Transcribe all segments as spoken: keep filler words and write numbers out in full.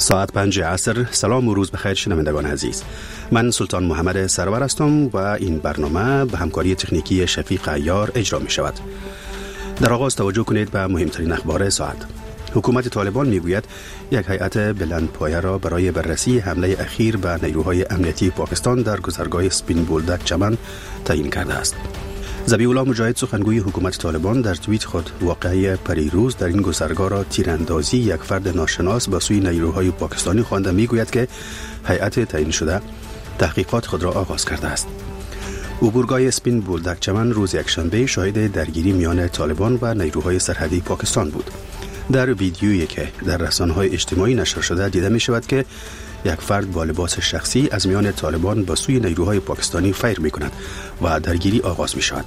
ساعت پنج عصر. سلام و روز بخیر شنوندگان عزیز. من سلطان محمد سرور هستم و این برنامه به همکاری تکنیکی شفیق عیار اجرا می شود. در آغاز توجه کنید به مهمترین اخبار ساعت. حکومت طالبان می گوید یک هیئت بلندپایه را برای بررسی حمله اخیر به نیروهای امنیتی پاکستان در گذرگاه سپین بولدک چمن تعیین کرده است. ذبیح الله مجاهد سخنگوی حکومت طالبان در توییت خود واقعه پریروز در این گذرگاه را تیراندازی یک فرد ناشناس به سوی نیروهای پاکستانی خوانده. میگوید که هیئت تعیین شده تحقیقات خود را آغاز کرده است. عبورگاه سپین بولدک چمن روز یکشنبه شاهد درگیری میان طالبان و نیروهای سرحدی پاکستان بود. در ویدیویی که در رسانه‌های اجتماعی نشر شده دیده می شود که یک فرد با لباس شخصی از میان طالبان به سوی نیروهای پاکستانی فیر می کند و درگیری آغاز می شود.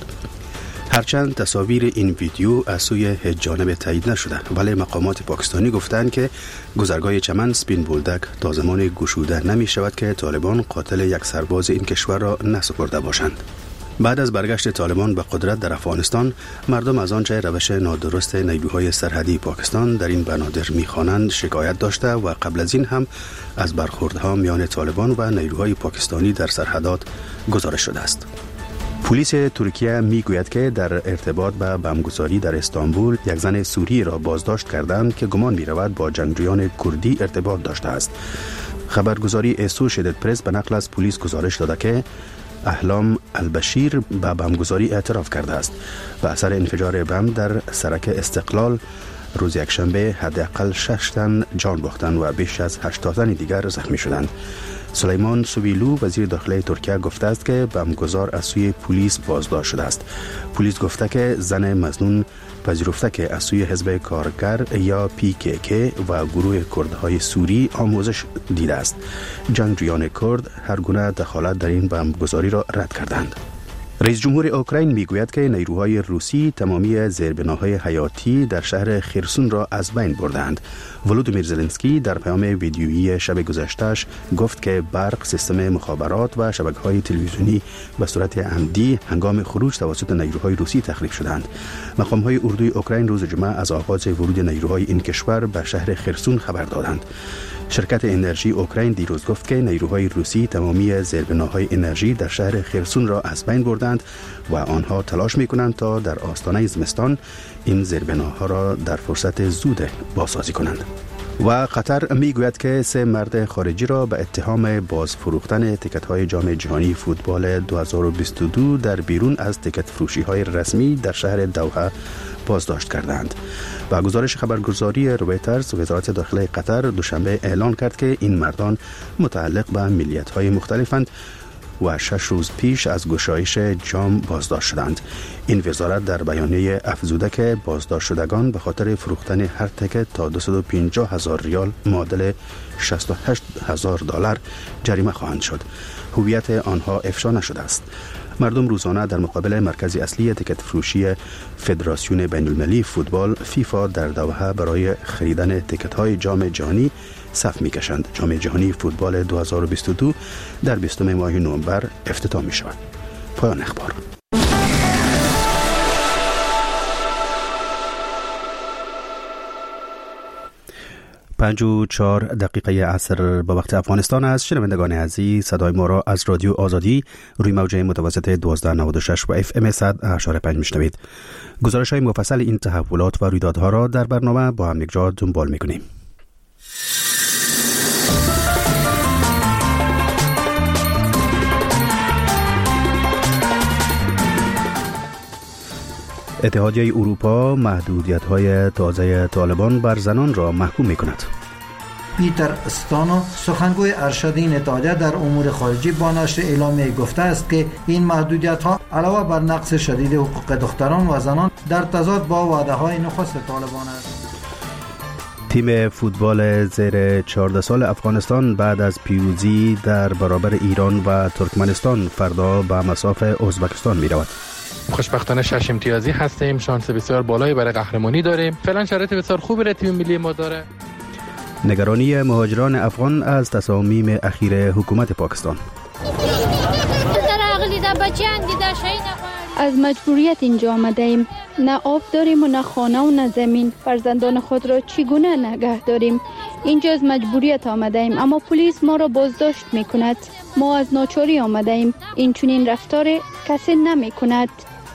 هرچند تصاویر این ویدیو از سوی هیچ جانب تایید نشده، ولی مقامات پاکستانی گفتند که گذرگاه چمن سپین بولدک تا زمان گشوده نمی شود که طالبان قاتل یک سرباز این کشور را نسپرده باشند. بعد از برگشت طالبان به قدرت در افغانستان، مردم از آنچه روش نادرست نیروهای سرحدی پاکستان در این بنادر می‌خوانند شکایت داشته و قبل از این هم از برخوردها میان طالبان و نیروهای پاکستانی در سرحدات گزارش شده است. پلیس ترکیه میگوید که در ارتباط به بمبگذاری در استانبول یک زن سوری را بازداشت کردند که گمان می‌رود با جنگجویان کردی ارتباط داشته است. خبرگزاری اسوشیتد پرس به نقل از پلیس گزارش داده که احلام البشیر به بمبگذاری اعتراف کرده است و اثر انفجار بم در سرک استقلال روز یکشنبه حداقل شش تن جان باختند و بیش از هشتاد تن دیگر زخمی شدند. سلیمان سویلو وزیر داخلی ترکیه گفته است که بمبگذار از سوی پلیس بازداشت شده است. پلیس گفته که زن مظنون پذیرفته که از سوی حزب کارگر یا پی کی کی و گروه کردهای سوری آموزش دیده است. جنگجویان کرد هر گونه دخالت در این بمبگذاری را رد کردند. رئیس جمهور اوکراین میگوید که نیروهای روسی تمامی زیربناهای حیاتی در شهر خرسون را از بین بردند. ولودیمیر زلنسکی در پیام ویدیویی شب گذشته‌اش گفت که برق، سیستم مخابرات و شبکه‌های تلویزیونی به صورت عمدی هنگام خروج توسط نیروهای روسی تخریب شدند. مقام‌های اردوی اوکراین روز جمعه از آغاز ورود نیروهای این کشور به شهر خرسون خبر دادند. شرکت انرژی اوکراین دیروز گفت که نیروهای روسی تمامی زیربناهای انرژی در شهر خرسون را از بین بردند و آنها تلاش می‌کنند تا در آستانه زمستان این زیربناها را در فرصت زود بازسازی کنند. و قطر میگوید که سه مرد خارجی را به اتهام باز فروختن تیکت‌های جام جهانی فوتبال دو هزار و بیست و دو در بیرون از تیکت فروشی‌های رسمی در شهر دوحه بازداشت کردند. با گزارش خبرگزاری رویترز، وزارت داخلی قطر دوشنبه اعلان کرد که این مردان متعلق به ملیت‌های مختلفند و شش روز پیش از گشایش جام بازداشت شدند. این وزارت در بیانیه افزوده که بازداشت شدگان به خاطر فروختن هر تیکت تا دویست و پنجاه هزار ریال معادل شصت و هشت هزار دلار جریمه خواهند شد. هویت آنها افشا نشده است. مردم روزانه در مقابل مرکز اصلی تیکت فروشی فدراسیون بین المللی فوتبال فیفا در دوحه برای خریدن تیکت‌های جام جهانی صف می‌کشند. جام جهانی فوتبال دو هزار و بیست و دو در بیستم ماه نوامبر افتتاح می‌شود. پایان اخبار. پنج و چهار دقیقه عصر با وقت افغانستان است. شنوندگان عزیز، صدای ما را از رادیو آزادی روی موج متوسط دوازده نود و شش و اف ام صد و هشت پنج میشنوید. گزارش های مفصل این تحولات و رویدادها را در برنامه با هم یکجا دنبال میکنیم. اتحادیه اروپا محدودیت‌های تازه طالبان بر زنان را محکوم می‌کند. پیتر استانو سخنگوی ارشد این اتحادیه در امور خارجی با نشر اعلامیه گفته است که این محدودیت‌ها علاوه بر نقض شدید حقوق دختران و زنان در تضاد با وعده‌های نخست طالبان است. تیم فوتبال زیر چهارده سال افغانستان بعد از پیروزی در برابر ایران و ترکمنستان فردا به مصاف ازبکستان می‌رود. خوشبختانه شش امتیازی هستیم، شانس بسیار بالایی برای قهرمانی داریم. فعلا شرایط بسیار خوبی برای تیم ملی ما داره. نگرانی مهاجران افغان از تصامیم اخیر حکومت پاکستان. از مجبوریت اینجا آمده ایم. نه آب داریم و نه خانه و نه زمین. فرزندان خود را چگونه نگه داریم؟ اینجا از مجبوریت آمده ایم، اما پلیس ما را بازداشت می کند. ما از ناچاری آمده ایم. این چنین رفتار کسی نمی کند.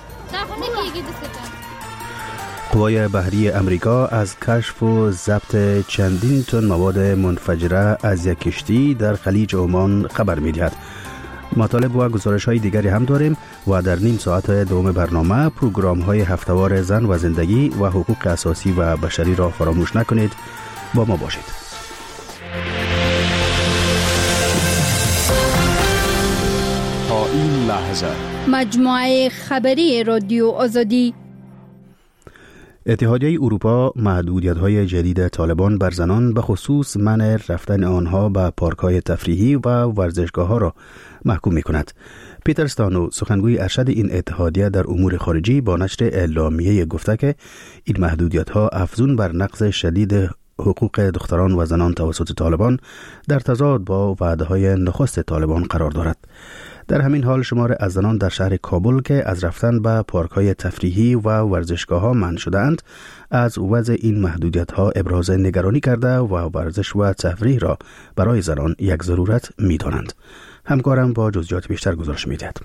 قوای بحری امریکا از کشف و ضبط چندین تن مواد منفجره از یک کشتی در خلیج عمان خبر می‌دهد. مطالب و گزارش‌های دیگری هم داریم و در نیم ساعت دوم برنامه پروگرام‌های هفته‌وار زن و زندگی و حقوق اساسی و بشری را فراموش نکنید. با ما باشید. تا این لحظه مجموعه خبری رادیو آزادی. اتحادیه اروپا محدودیت‌های جدید طالبان بر زنان به خصوص منع رفتن آنها به پارک‌های تفریحی و ورزشگاه‌ها را محکوم می‌کند. پیتر استانو سخنگوی ارشد این اتحادیه در امور خارجی با نشر اعلامیه گفته که این محدودیت‌ها افزون بر نقض شدید حقوق دختران و زنان توسط طالبان در تضاد با وعده‌های نخست طالبان قرار دارد. در همین حال شمار از زنان در شهر کابل که از رفتن به پارک‌های تفریحی و ورزشگاه‌ها منع شده‌اند از وضع این محدودیت‌ها ابراز نگرانی کرده و ورزش و تفریح را برای زنان یک ضرورت می‌دانند. همکارم با جزئیات بیشتر گزارش می‌دهد.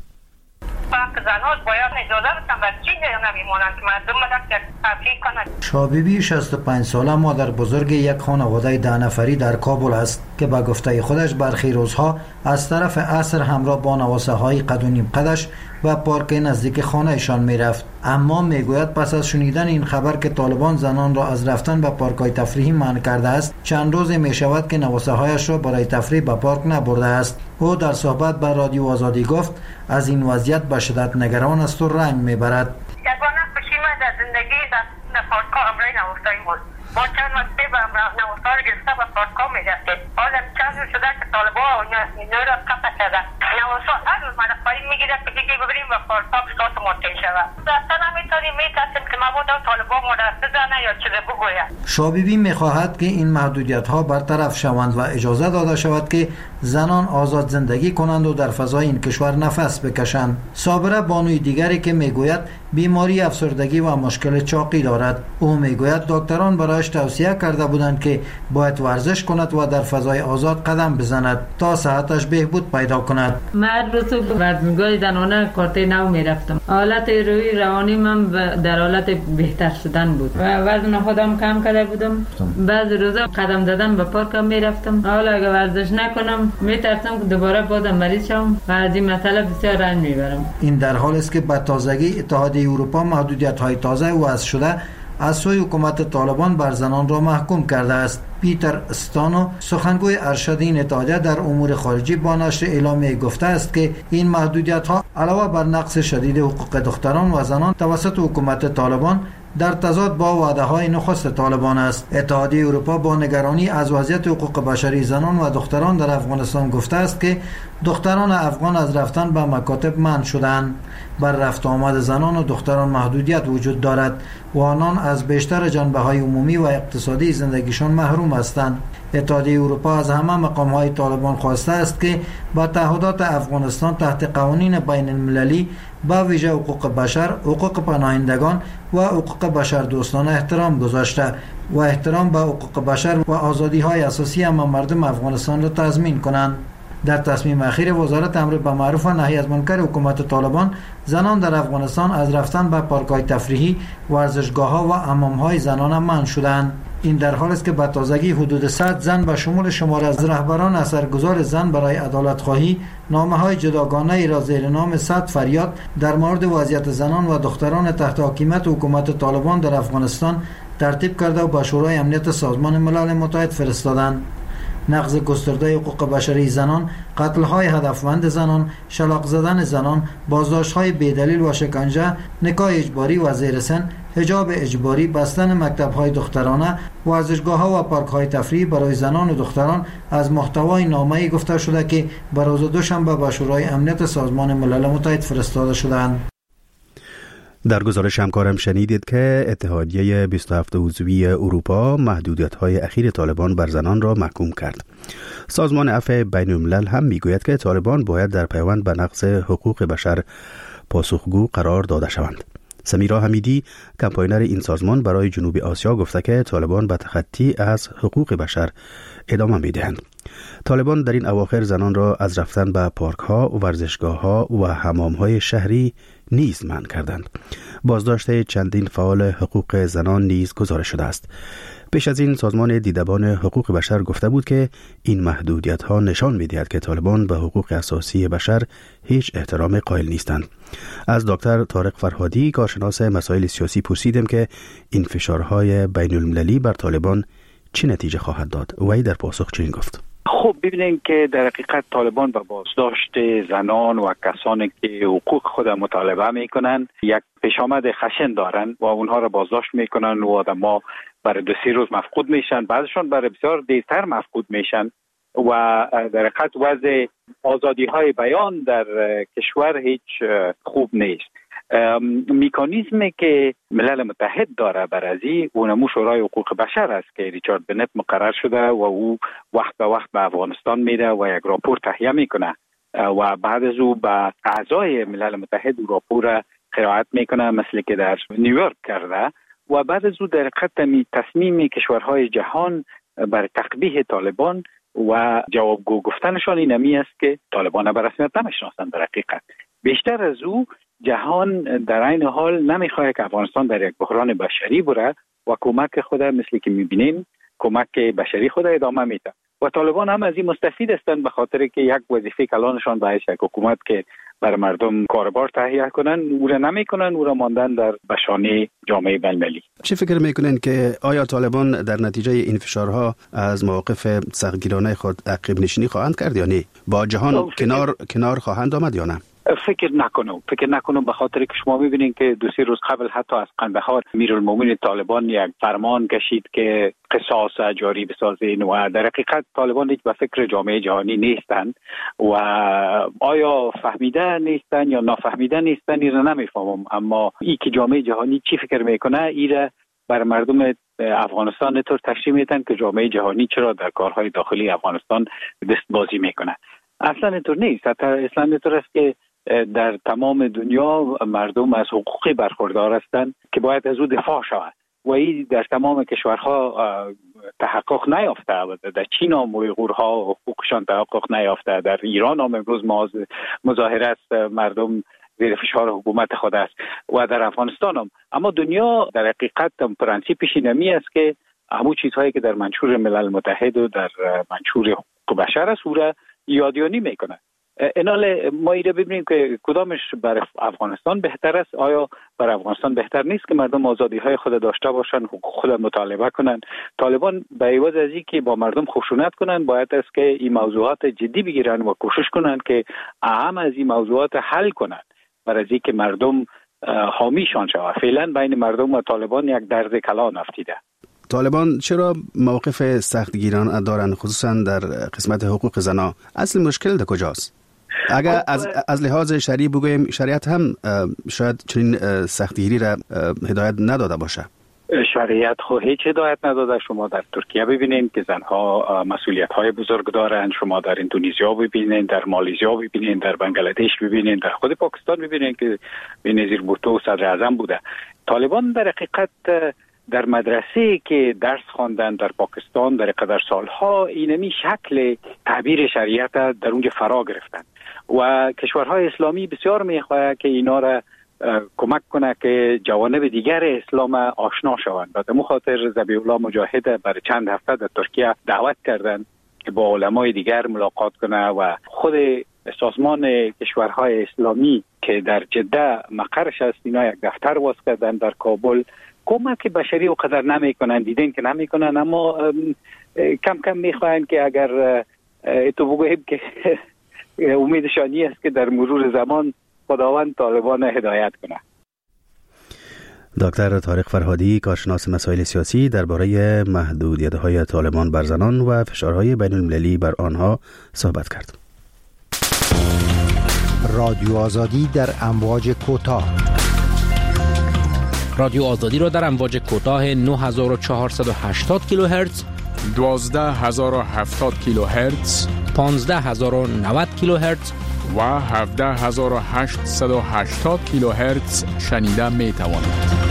زنان باید اجازه بدن و چی نمیمونند که مردم بدن تفریح کنند. شابیبی شصت و پنج ساله مادر بزرگ یک خانواده ده نفری در کابل است که به گفته خودش برخی روزها از طرف عصر همراه با نواسه های قد و نیم قدش و پارک نزدیک خانهشان می رفت. اما می گوید پس از شنیدن این خبر که طالبان زنان را از رفتن به پارک های تفریحی منع کرده است، چند روز می شود که نواسه هایش را برای تفریح به پارک نبرده است. او در صحبت با رادیو آزادی گفت از این وضعیت به شدت نگران است و رنج می برد. یگانه خوشی‌مند در زندگی در پارک‌ها امرای نوستایی بود. ما چند وقتی به نوستا را گرفته به پارک‌ها می‌رفتیم. حالا چند روز شده که طالبان اینا را قطع کردن. نوستا هر روز من پایین می‌گیرد که دیگه ببریم و پارک‌ها بسات منتهی شود. اصلا نمی‌تونیم می‌ترسیم که مبادا طالبان ما را بزنه یا چیزی بگوید. شابیبی می‌خواهد که این محدودیت‌ها برطرف شوند و اجازه داده شود که زنان آزاد زندگی کنند و در فضای این کشور نفس بکشند. صابره بانوی دیگری که میگوید بیماری افسردگی و مشکل چاقی دارد. او میگوید دکتران برایش توصیه کرده بودند که باید ورزش کند و در فضای آزاد قدم بزند تا صحتش بهبود پیدا کند. من روز ورزشگاه زنانه کارت نو میرفتم. حالت روحی روانی من در حالت بهتر شدن بود و وزن خودم کم کرده بودم. بعضی روزا قدم زدن به پارک میرفتم. حالا اگه ورزش نکنم میترسم که دوباره بازم مریض شم و از این مسئله بسیار رنج میبرم. این در حالی است که به تازگی اتحادیه اروپا محدودیت‌های تازه وضع شده از سوی حکومت طالبان بر زنان را محکوم کرده است. پیتر استانو سخنگوی ارشد این اتحادیه در امور خارجی با نشر اعلامیه گفته است که این محدودیت‌ها علاوه بر نقض شدید حقوق دختران و زنان توسط حکومت طالبان در تضاد با وعده‌های نخست طالبان است. اتحادیه اروپا با نگرانی از وضعیت حقوق بشری زنان و دختران در افغانستان گفته است که دختران افغان از رفتن به مکاتب منع شدند. بر رفت آمد زنان و دختران محدودیت وجود دارد و آنان از بیشتر جنبه‌های عمومی و اقتصادی زندگیشان محروم هستند. اتحادیه اروپا از همه مقام‌های طالبان خواسته است که با تعهدات افغانستان تحت قوانین بین المللی با ویژه حقوق بشر، حقوق پناهندگان و حقوق بشر دوستانه احترام گذاشته و احترام به حقوق بشر و آزادی‌های اساسی همه مردم افغانستان را تضمین کنند. در تصمیم اخیر وزارت امر به معروف و نهی از منکر حکومت طالبان، زنان در افغانستان از رفتن به پارک‌های تفریحی، ورزشگاه‌ها و حمام‌های زنانه منع شدند. این در حالی است که به تازگی حدود صد زن به شمول شمار از رهبران اثرگذار زن برای عدالت خواهی نامه‌های جداگانه ای را زیر نام صد فریاد در مورد وضعیت زنان و دختران تحت حاکمیت حکومت طالبان در افغانستان ترتیب کرده و به شورای امنیت سازمان ملل متحد فرستادند. نقض گسترده حقوق بشری زنان، قتل‌های هدفمند زنان، شلاق زدن زنان، بازداشت‌های بی‌دلیل و شکنجه، نکاح اجباری و زیر سن، حجاب اجباری، بستن مکتب‌های دخترانه، ورزشگاه‌ها و پارک‌های تفریحی برای زنان و دختران از محتوای نامه‌ای گفته شده که به روز دوشنبه به شورای امنیت سازمان ملل متحد فرستاده شدند. در گزارش همکارم شنیدید که اتحادیه بیست و هفت عضوی اروپا محدودیت‌های اخیر طالبان بر زنان را محکوم کرد. سازمان عفو بین الملل هم میگوید که طالبان باید در پیوند به نقض حقوق بشر پاسخگو قرار داده شوند. سمیرا حمیدی، کمپاینر این سازمان برای جنوب آسیا، گفته که طالبان به تخطی از حقوق بشر ادامه می‌دهند. طالبان در این اواخر زنان را از رفتن به پارک‌ها، ورزشگاه‌ها و حمام‌های شهری نیز منع کردند. بازداشت چندین فعال حقوق زنان نیز گزارش شده است. پیش از این سازمان دیدبان حقوق بشر گفته بود که این محدودیت‌ها نشان می‌دهد که طالبان به حقوق اساسی بشر هیچ احترام قائل نیستند. از دکتر طارق فرهادی، کارشناس مسائل سیاسی، پرسیدم که این فشارهای بین‌المللی بر طالبان چه نتیجه خواهد داد. وی در پاسخ چنین گفت: خب ببینید که در حقیقت طالبان با بازداشت زنان و کسانی که حقوق خود مطالبه میکنن یک پیشامد خشن دارن و اونها را بازداشت میکنن و آدم‌ها برای دو سه روز مفقود میشن، بعدشون برای بسیار دیرتر مفقود میشن و در حقیقت وضع آزادی های بیان در کشور هیچ خوب نیست. میکانیزمی که ملل متحد داره برای اونمو شورای حقوق بشر است که ریچارد بنت مقرر شده و او وقت به وقت به افغانستان میره و یک راپور تهیه میکنه و بعد از او به اعضای ملل متحد او راپور قرائت میکنه، مثل که در نیویورک کرده و بعد از او در حقیقت می تصمیم کشورهای جهان بر تقبیح طالبان و جوابگو گفتنشان اینمی است که طالبان به رسمیت نمیشناسند. در حقیقت بیشتر از او جهان در این حال نمیخواد که افغانستان در یک بحران بشری بره و کمک خود مثل که میبینیم کمک بشری خود ادامه میده و طالبان هم از این مستفید هستند به خاطر که یک وظیفه کلانشان باید یک حکومت که بر مردم کاربار تهیه کنن او را نمیکنن، او را ماندن در بشانه جامعه بین‌المللی. چه فکر میکنین که آیا طالبان در نتیجه این فشارها از مواقف سختگیرانه خود عقب نشینی خواهند کرد یا نه؟ با جهان کنار کنار خواهند آمد یا نه؟ فکر نکنم فکر نکنم به خاطر که شما میبینید که دو سه روز قبل حتی از قندهار امیرالمومنین طالبان یک فرمان کشید که قصاص جاری بسازین و در حقیقت طالبان هیچ به فکر جامعه جهانی نیستند و آیا فهمیده نیستن یا نافهمیده نیستن این را نمیفهمم، اما ای که جامعه جهانی چی فکر میکنه ایره بر مردم افغانستان نطور تشریح میدن که جامعه جهانی چرا در کارهای داخلی افغانستان دستبازی میکنه. اصلا اینطور نیست. اصلا اینطور است که در تمام دنیا مردم از حقوقی برخوردار هستند که باید از او دفاع شود و این در تمام کشورها تحقق نیافته. در چین هم اویغورها حقوقشان تحقق نیافته، در ایران هم امروز مظاهره است، مردم زیر فشار حکومت خود است و در افغانستان هم. اما دنیا در حقیقت پرنسیپش اینمی است که همون چیزهایی که در منشور ملل متحد و در منشور حقوق بشر است او را یادیانی میکنه. اینال ما ایره ببینیم که کدامش برای افغانستان بهتر است. آیا برای افغانستان بهتر نیست که مردم آزادی های خود داشته باشند، حقوق خود مطالبه کنند؟ طالبان به عوض از این که با مردم خشونت کنند باید است که این موضوعات جدی بگیرند و کوشش کنند که اهم از این موضوعات حل کنند برای از که مردم حامیشان شود. فعلا بین مردم و طالبان یک درد کلان افتیده. طالبان چرا موقف سختگیرانه دارند خصوصا در قسمت حقوق زنان؟ اصل مشکل در کجاست؟ اگر از از لحاظ شرعی بگوییم شریعت هم شاید چنین سختگیری را هدایت نداده باشه. شریعت خو هیچ هدایت نداده. شما در ترکیه ببینید که زنها مسئولیت های بزرگ دارند، شما در اندونزیا ببینید، در مالزیا ببینید، در بنگلادش ببینید، در خود پاکستان ببینید که بنظیر بوتو صدر اعظم بوده. طالبان در حقیقت در مدرسه که درس خواندن در پاکستان در قدر سالها اینمی شکل تعبیر شریعت در اونجا فرا گرفتن و کشورهای اسلامی بسیار میخواه که اینا را کمک کنه که جوانب دیگر اسلام آشنا شوند. به همین خاطر ذبیح الله مجاهد برای چند هفته در ترکیه دعوت کردند که با علمای دیگر ملاقات کنه و خود سازمان کشورهای اسلامی که در جده مقرش است اینا یک دفتر باز کردن در کابل. کمک بشری و قدر نمی کنن، دیدن که نمی کنن، اما کم کم می خواهند که اگر تو بگوییم که امیدشانی است که در مرور زمان خداوند طالبان هدایت کنه. دکتر طارق فرهادی، کارشناس مسائل سیاسی، درباره محدودیت‌های طالبان بر زنان و فشارهای بین‌المللی بر آنها صحبت کرد. رادیو آزادی در امواج کوتاه. رادیو آزادی را در امواج کوتاه نه هزار و چهارصد و هشتاد کیلوهرتز، دوازده هزار و هفتاد کیلوهرتز، پانزده هزار و نود کیلوهرتز و هفده هزار و هشتصد و هشتاد کیلوهرتز شنیده می توانید.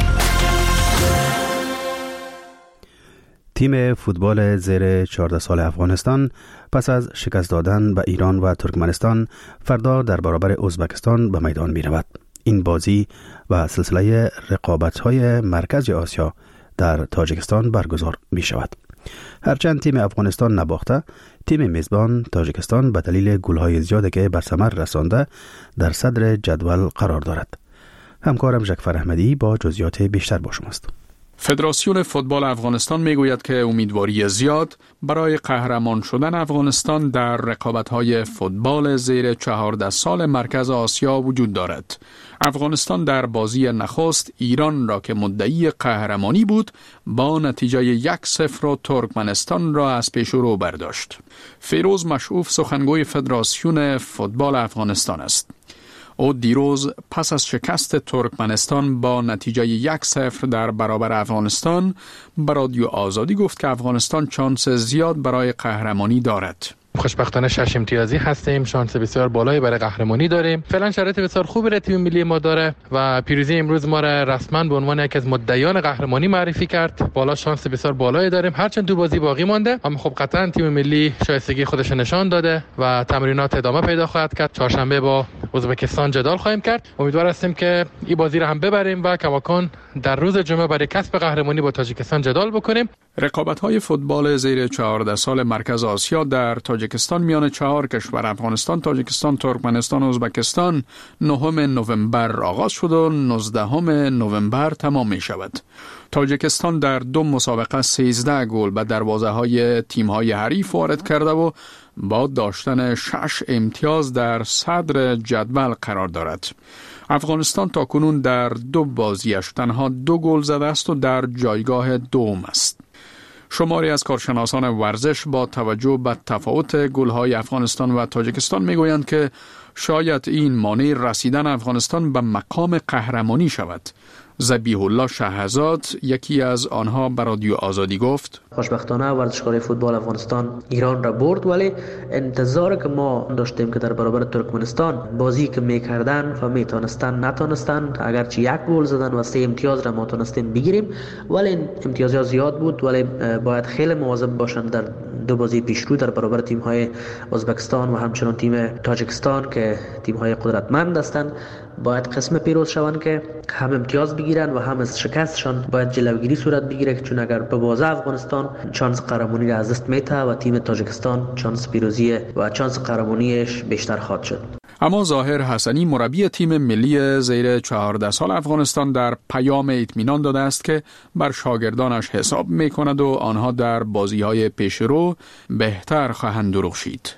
تیم فوتبال زیر چهارده سال افغانستان پس از شکست دادن به ایران و ترکمنستان فردا در برابر ازبکستان به میدان می رود. این بازی و سلسله رقابت‌های مرکز آسیا در تاجیکستان برگزار می شود. هرچند تیم افغانستان نباخته، تیم میزبان تاجیکستان به دلیل گل‌های زیادی که بر ثمر رسانده در صدر جدول قرار دارد. همکارم جعفر احمدی با جزئیات بیشتر با شماست. فدراسیون فوتبال افغانستان میگوید که امیدواری زیاد برای قهرمان شدن افغانستان در رقابت‌های فوتبال زیر چهارده سال مرکز آسیا وجود دارد. افغانستان در بازی نخست ایران را که مدعی قهرمانی بود با نتیجه یک صفر و ترکمنستان را از پیش رو برداشت. فیروز مشعوف سخنگوی فدراسیون فوتبال افغانستان است. او دیروز پس از شکست ترکمنستان با نتیجه یک صفر در برابر افغانستان به رادیو آزادی گفت که افغانستان شانس زیاد برای قهرمانی دارد. خوشبختانه شش امتیازی هستیم، شانس بسیار بالایی برای قهرمانی داریم. فعلا شرایط بسیار خوبی را تیم ملی ما داره و پیروزی امروز ما را رسما به عنوان یکی از مدعیان قهرمانی معرفی کرد. بالا شانس بسیار بالایی داریم، هرچند دو بازی باقی مانده، اما خب قطعا تیم ملی شایستگی خودش نشان داده و تمرینات ادامه پیدا خواهد کرد. چهارشنبه با ازبکستان جدال خواهیم کرد. امیدوار هستیم که این بازی را هم ببریم و کماکان در روز جمعه برای کسب قهرمانی با تاجیکستان جدال بکنیم. رقابت‌های فوتبال زیر چهارده سال مرکز آسیا در تاجیکستان میان چهار کشور افغانستان، تاجیکستان، ترکمنستان و ازبکستان نهم نوامبر آغاز شد و نوزدهم نوامبر تمام می شود. تاجیکستان در دو مسابقه سیزده گل به دروازه‌های تیم‌های حریف وارد کرده و با داشتن شش امتیاز در صدر جدول قرار دارد. افغانستان تاکنون در دو بازیش تنها دو گل زده است و در جایگاه دوم است. شماری از کارشناسان ورزش با توجه به تفاوت گل‌های افغانستان و تاجیکستان میگویند که شاید این مانع رسیدن افغانستان به مقام قهرمانی شود. ذبیح الله شهزاد یکی از آنها به رادیو آزادی گفت: خوشبختانه ورزشکار فوتبال افغانستان ایران را برد، ولی انتظار که ما داشتیم که در برابر ترکمنستان بازی که میکردن و میتونستن نتونستن، اگرچه یک گل زدن و سه امتیاز را ما تونستیم بگیریم، ولی امتیازها زیاد بود. ولی باید خیلی مواظب باشن در دو بازی پیشرو در برابر تیم‌های ازبکستان و همچنان تیم تاجیکستان که تیم‌های قدرتمند هستند. باید قسم پیروز شوند که هم امتیاز بگیرن و هم از شکستشان باید جلوگیری صورت بگیره، چون اگر به بازه افغانستان شانس قهرمانی را از دست میته و تیم تاجیکستان شانس پیروزی و شانس قهرمانیش بیشتر خواهد شد. اما ظاهر حسنی مربی تیم ملی زیر چهارده سال افغانستان در پیام اطمینان داده است که بر شاگردانش حساب میکند و آنها در بازی‌های پیشرو بهتر خواهند درخشید.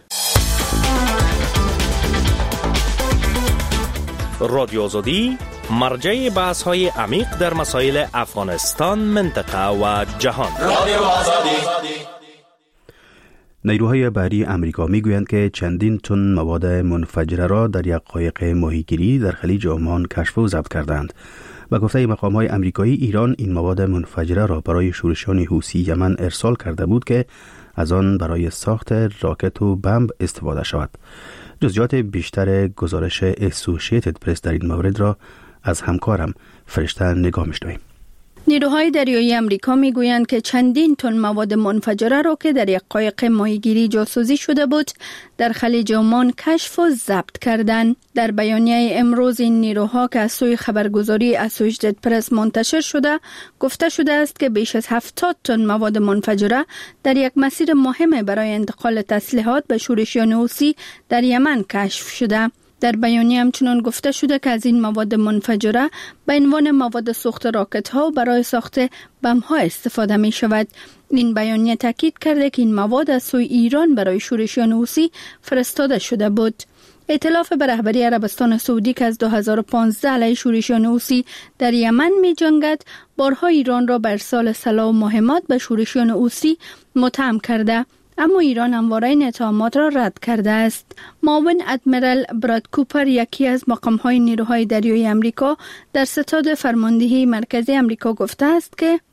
رادیو آزادی مرجع بحث‌های عمیق در مسائل افغانستان، منطقه و جهان. رادیو آزادی. نیروهای بحری امریکا میگویند که چندین تن مواد منفجره را در یک قایق ماهیگیری در خلیج عمان کشف و ضبط کردند. به گفته مقام‌های امریکایی، ایران این مواد منفجره را برای شورشیان حوثی یمن ارسال کرده بود که از آن برای ساخت راکت و بمب استفاده شود. جزئیات بیشتر گزارش اسوسییتد پرس در این مورد را از همکارم فرشته نگاه می‌شنویم. نیروهای دریایی امریکا میگویند که چندین تن مواد منفجره را که در یک قایق ماهیگیری جاسوسی شده بود در خلیج عمان کشف و ضبط کردند. در بیانیه امروز این نیروها که از سوی خبرگزاری اسوسییتد پرس منتشر شده گفته شده است که بیش از هفتاد تن مواد منفجره در یک مسیر مهم برای انتقال تسلیحات به شورشیان حوثی در یمن کشف شده. در بیانیه همچنان گفته شده که از این مواد منفجره به عنوان مواد سوخت راکت ها برای ساخت بم ها استفاده می شود. این بیانیه تاکید کرده که این مواد از سوی ایران برای شورشیان حوثی فرستاده شده بود. ائتلاف به رهبری عربستان سعودی که از دو هزار و پانزده علیه شورشیان حوثی در یمن می جنگد، بارها ایران را بر ارسال سلاح و مهمات به شورشیان حوثی متهم کرده، اما ایران همواره این اتهامات را رد کرده است. معاون ادمیرال براد کوپر، یکی از مقام‌های نیروهای دریایی امریکا در ستاد فرماندهی مرکزی امریکا، گفته است که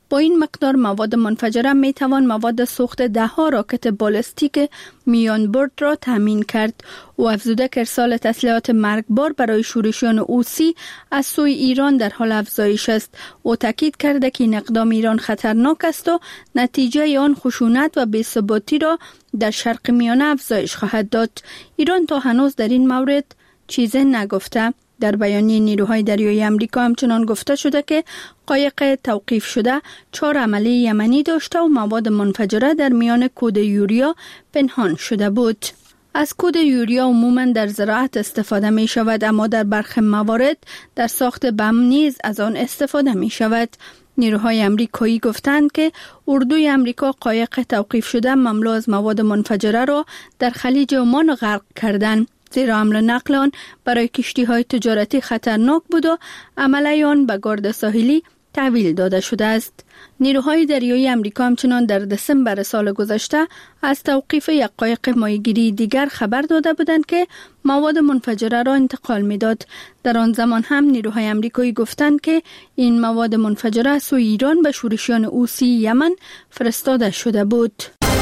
با این مقدار مواد منفجره می توان مواد سوخت ده ها راکت بالستیک میان برد را تامین کرد. او افزوده که ارسال تسلیحات مرگبار برای شورشیان حوثی از سوی ایران در حال افزایش است. او تاکید کرده که این اقدام ایران خطرناک است و نتیجه آن خشونت و بی‌ثباتی را در شرق میانه افزایش خواهد داد. ایران تا هنوز در این مورد چیزی نگفته. در بیانیه نیروهای دریایی امریکا همچنان گفته شده که قایق توقیف شده چهار عمله یمنی داشته و مواد منفجره در میان کود یوریا پنهان شده بود. از کود یوریا عموما در زراعت استفاده می شود، اما در برخی موارد در ساخت بم نیز از آن استفاده می شود. نیروهای امریکایی گفتند که اردوی امریکا قایق توقیف شده مملو از مواد منفجره را در خلیج عمان غرق کردند، زیرا حمل و نقل آن برای کشتی‌های تجارتی خطرناک بود و عمله آن به گارد ساحلی تحویل داده شده است. نیروهای دریایی امریکا همچنان در دسامبر سال گذشته از توقیف یک قایق ماهیگیری دیگر خبر داده بودند که مواد منفجره را انتقال می‌داد. در آن زمان هم نیروهای امریکایی گفتند که این مواد منفجره از سوی ایران به شورشیان حوثی یمن فرستاده شده بود.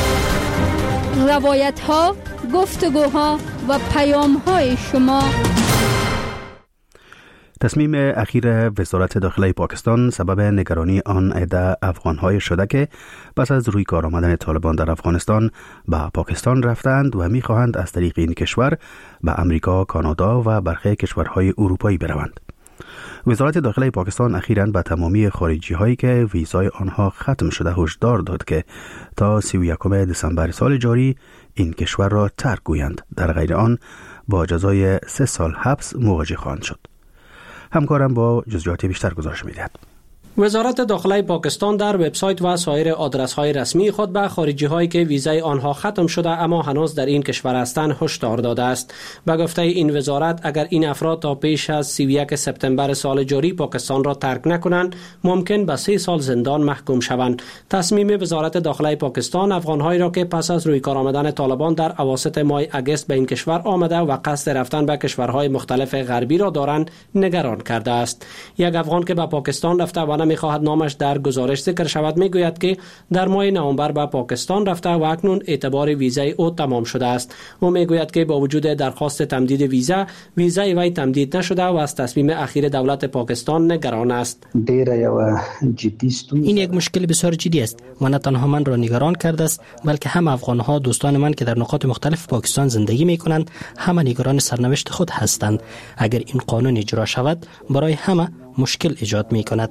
روایت ها، گفتگوها و پیام های شما. تصمیم اخیر وزارت داخله پاکستان سبب نگرانی آن عده افغان‌های شده که پس از روی کار آمدن طالبان در افغانستان به پاکستان رفتند و می‌خواهند از طریق این کشور به امریکا، کانادا و برخی کشورهای اروپایی بروند. وزارت داخله پاکستان اخیراً به تمامی خارجی هایی که ویزای آنها ختم شده هشدار داد که تا سی و یکم دسامبر سال جاری این کشور را ترک گویند، در غیر آن با جزای سه سال حبس مواجه خواهند شد. همکارم با جزئیات بیشتر گزارش می‌دهد. وزارت داخله پاکستان در وبسایت و سایر آدرس‌های رسمی خود به خارجی‌هایی که ویزای آنها ختم شده اما هنوز در این کشور هستند هشدار داده است. به گفته این وزارت اگر این افراد تا پیش از سی و یک سپتامبر سال جاری پاکستان را ترک نکنند ممکن به سه سال زندان محکوم شوند. تصمیم وزارت داخله پاکستان افغان‌هایی را که پس از روی کار آمدن طالبان در اواسط ماه اگست به این کشور آمده و قصد رفتن به کشورهای مختلف غربی را دارند نگران کرده است. یک افغان که به پاکستان رفته و می‌خواهد نامش در گزارش ذکر شود میگوید که در ماه نوامبر به پاکستان رفته و اکنون اعتبار ویزای او تمام شده است. او میگوید که با وجود درخواست تمدید ویزا ویزای وی تمدید نشده و از تصمیم اخیر دولت پاکستان نگران است. این یک مشکل بسیار جدی است و نه تنها من را نگران کرده است بلکه هم افغان‌ها دوستان من که در نقاط مختلف پاکستان زندگی می‌کنند همه نگران سرنوشت خود هستند. اگر این قانون اجرا شود برای همه مشکل ایجاد می کند.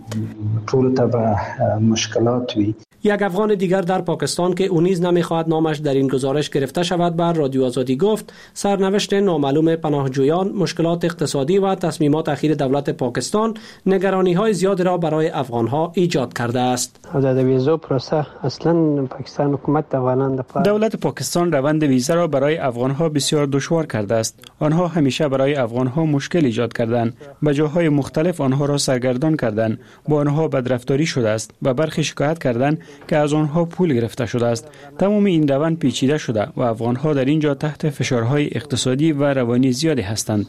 یک افغان دیگر در پاکستان که او نیز نمیخواهد نامش در این گزارش گرفته شود بر رادیو آزادی گفت سرنوشت نامعلوم پناهجویان، مشکلات اقتصادی و تصمیمات اخیر دولت پاکستان نگرانی های زیاد را برای افغان ها ایجاد کرده است. دولت پاکستان روند ویزا را برای افغان ها بسیار دشوار کرده است. آنها همیشه برای افغان ها مشکل ایجاد کردند. به جاهای مختلف آنها را سرگردان کردند. با آنها بدرفتاری شده است و برخی شکایت کردند که از آنها پول گرفته شده است. تمام این روند پیچیده شده و افغان‌ها در اینجا تحت فشارهای اقتصادی و روانی زیادی هستند.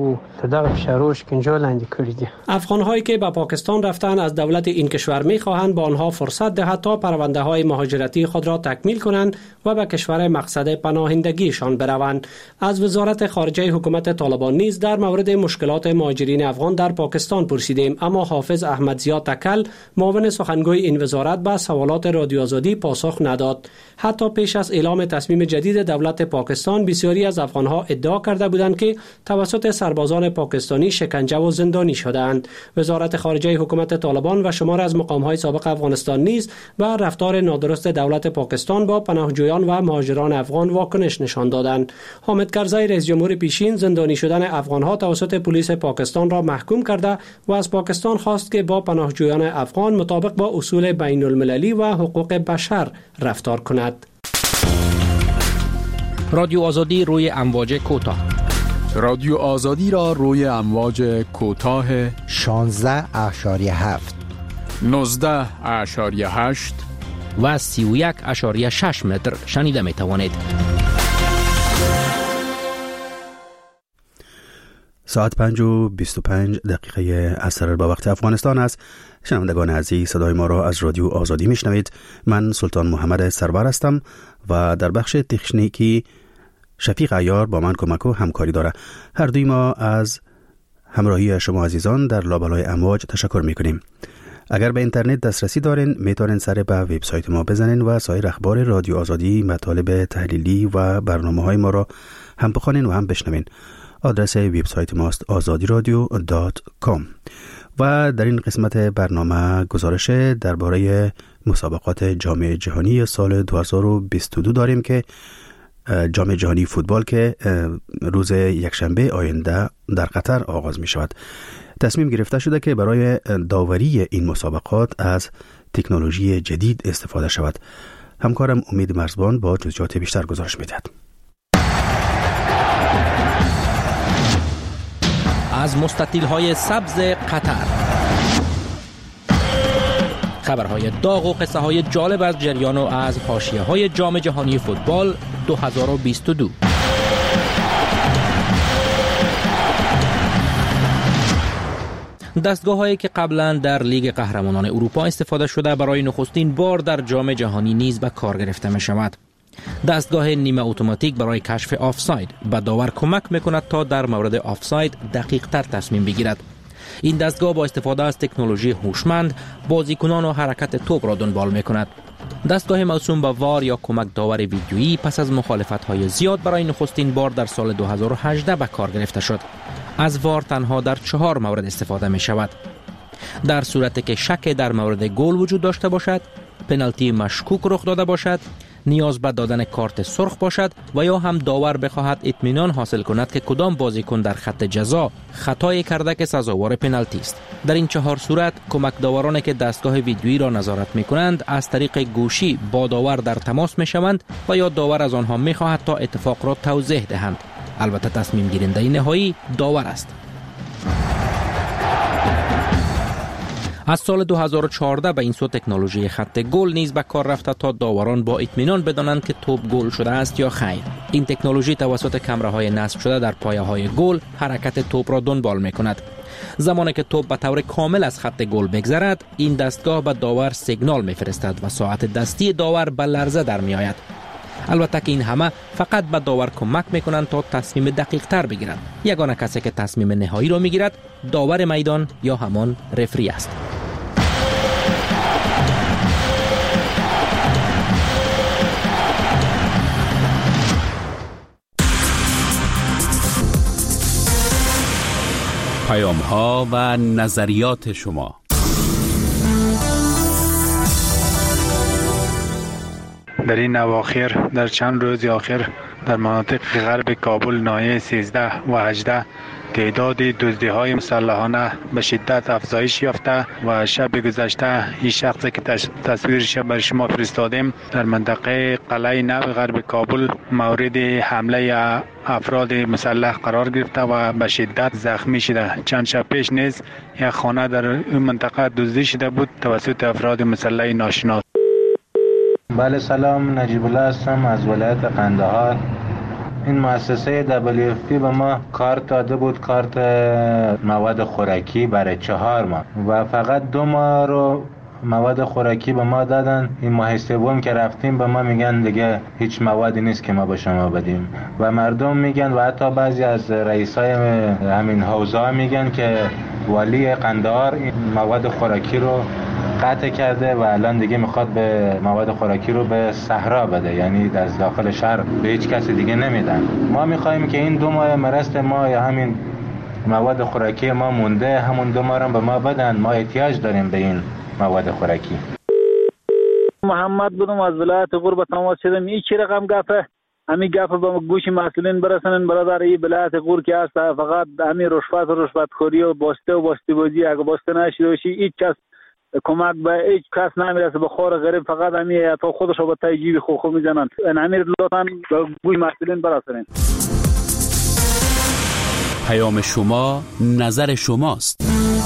افغان‌هایی که به پاکستان رفتن از دولت این کشور می‌خواهند با آنها فرصت دهد تا پرونده‌های مهاجرتی خود را تکمیل کنند و به کشور مقصد پناهندگیشان بروند. از وزارت خارجه حکومت طالبان نیز در مورد مشکلات مهاجرین افغان در پاکستان پرسیدیم، اما حافظ احمدزیا تکل معاون سخنگوی این وزارت به سوالات رادیو آزادی پاسخ نداد. حتی پیش از اعلام تصمیم جدید دولت پاکستان بسیاری از افغانها ادعا کرده بودند که توسط سربازان پاکستانی شکنجه و زندانی شدند. وزارت خارجه حکومت طالبان و شمار از مقام‌های سابق افغانستان نیز به رفتار نادرست دولت پاکستان با پناهجویان و مهاجران افغان واکنش نشان دادند. حامد کرزی رئیس جمهور پیشین زندانی شدن افغانها توسط پلیس پاکستان را محکوم کرده و از پاکستان خواست که با پناهجویان افغان مطابق با اصول بین المللی و حقوق بشر رفتار کند. رادیو آزادی روی امواج کوتاه. رادیو آزادی را روی امواج کوتاه شانزده اشاری هفت، نوزده اشاری هشت و سی و یک اشاری شش متر شنیده می توانید. ساعت پنج و بیست و پنج دقیقه عصر به وقت افغانستان است. شنوندگان عزیز، صدای ما را از رادیو آزادی میشنوید. من سلطان محمد سرور هستم و در بخش تکنیکی شفیق عیار با من کمک و همکاری داره. هر دوی ما از همراهی شما عزیزان در لابلای امواج تشکر میکنیم. اگر به اینترنت دسترسی دارین میتونین سر به وبسایت ما بزنین و سایر اخبار رادیو آزادی، مطالب تحلیلی و برنامه‌های ما را هم بخوانین و هم بشنوین. آدرس وبسایت ماست آزادی رادیو دات کام. و در این قسمت برنامه گزارش درباره مسابقات جام جهانی سال دو هزار و بیست و دو داریم که جام جهانی فوتبال که روز یکشنبه آینده در قطر آغاز می شود. تصمیم گرفته شده که برای داوری این مسابقات از تکنولوژی جدید استفاده شود. همکارم امید مرزبان با جزئیات بیشتر گزارش می‌دهد. از مستطیل‌های سبز قطر، خبرهای داغ و قصه های جالب از جریان و از حاشیه‌های جام جهانی فوتبال دو هزار و بیست و دو. دستگاه‌هایی که قبلا در لیگ قهرمانان اروپا استفاده شده برای نخستین بار در جام جهانی نیز به کار گرفته می شود. دستگاه نیمه اتوماتیک برای کشف آفساید به داور کمک میکند تا در مورد آفساید دقیق تر تصمیم بگیرد. این دستگاه با استفاده از تکنولوژی هوشمند بازیکنان و حرکت توپ را دنبال میکند. دستگاه موسوم به وار یا کمک داور ویدیویی پس از مخالفت‌های زیاد برای نخستین بار در سال دو هزار و هجده به کار گرفته شد. از وار تنها در چهار مورد استفاده می شود. در صورتی که شک در مورد گل وجود داشته باشد، پنالتی مشکوک رخ داده باشد، نیاز به دادن کارت سرخ باشد و یا هم داور بخواهد اطمینان حاصل کند که کدام بازیکن در خط جزا خطایی کرده که سزاوار پنالتی است. در این چهار صورت کمک داورانی که دستگاه ویدیویی را نظارت می کنند از طریق گوشی با داور در تماس می شوند و یا داور از آنها می خواهد تا اتفاق را توضیح دهند. البته تصمیم گیرنده نهایی داور است. از سال دو هزار و چهارده به این سو تکنولوژی خط گل نیز به کار رفته تا داوران با اطمینان بدانند که توپ گل شده است یا خیر. این تکنولوژی توسط کامراهای نصب شده در پایه‌های گل حرکت توپ را دنبال می‌کند. زمانی که توپ به طور کامل از خط گل بگذرد، این دستگاه به داور سیگنال می‌فرستد و ساعت دستی داور به لرزه در می‌آید. البته که این همه فقط به داور کمک میکنند تا تصمیم دقیق تر بگیرد. یگانه کسی که تصمیم نهایی را میگیرد داور میدان یا همان رفری است. پیام ها و نظریات شما. در این اواخر در چند روز اخیر در مناطق غرب کابل ناحیه سیزده و هجده تعداد دزدی‌های مسلحانه به شدت افزایش یافته و شب گذشته این شخصی که تصویرش بر شما فرستادیم در منطقه قلعه نو غرب کابل مورد حمله افراد مسلح قرار گرفته و به شدت زخمی شده. چند شب پیش نیز یک خانه در این منطقه دزدی شده بود توسط افراد مسلح ناشناس. بله سلام، نجیب الله هستم از ولایت قندهار. این مؤسسه دبلیو اف پی به ما کارت داده بود، کارت مواد خوراکی برای چهار ماه و فقط دو ماه رو مواد خوراکی به ما دادن. این ماه سوم که رفتیم به ما میگن دیگه هیچ موادی نیست که ما به شما بدیم و مردم میگن و حتی بعضی از رئیسای همین حوزه میگن که والی قندهار این مواد خوراکی رو قطع کرده و الان دیگه میخواد به مواد خوراکی رو به صحرا بده، یعنی از داخل شهر به هیچ کسی دیگه نمیدن. ما میخوایم که این دو ماه مرست ما یا همین مواد خوراکی ما مونده، همون دو ماه رو به ما بدن. ما احتیاج داریم به این مواد خوراکی. محمد بودم از ولایت غرب تماس شدم. این چه رقم گفه همین گپ به گوش مسئولین برسونن برادر. این ولایت غور که هست فقط همین رشوت و رشوت خوری و باسته و باسته بازی اگه باسته نشده باشی هیچ کس کمک به هیچ کس نمیرسه. به خور غریب فقط همین تا خودش رو به تای جیب خو خو میزنن. همین لطفاً به گوش مسئولین برسونن. پیام شما نظر شماست.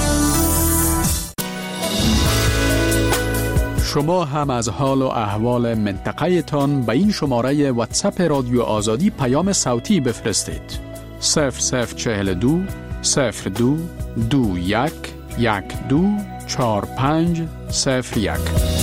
شما هم از حال و احوال منطقه تان به این شماره واتساپ رادیو آزادی پیام صوتی بفرستید. صفر صفر چهل و دو صفر دو دو یک یک دو چهار پنج صفر یک.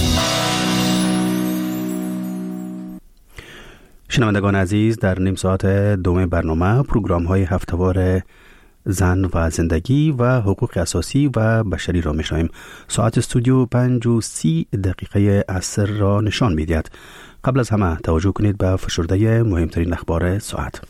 شنوندگان عزیز، در نیم ساعت دوم برنامه پروگرام های هفته‌وار زن و زندگی و حقوق اساسی و بشری را میشنویم. ساعت استودیو پنج و سی دقیقه عصر را نشان میدهد. قبل از همه توجه کنید به فشرده مهمترین اخبار ساعت.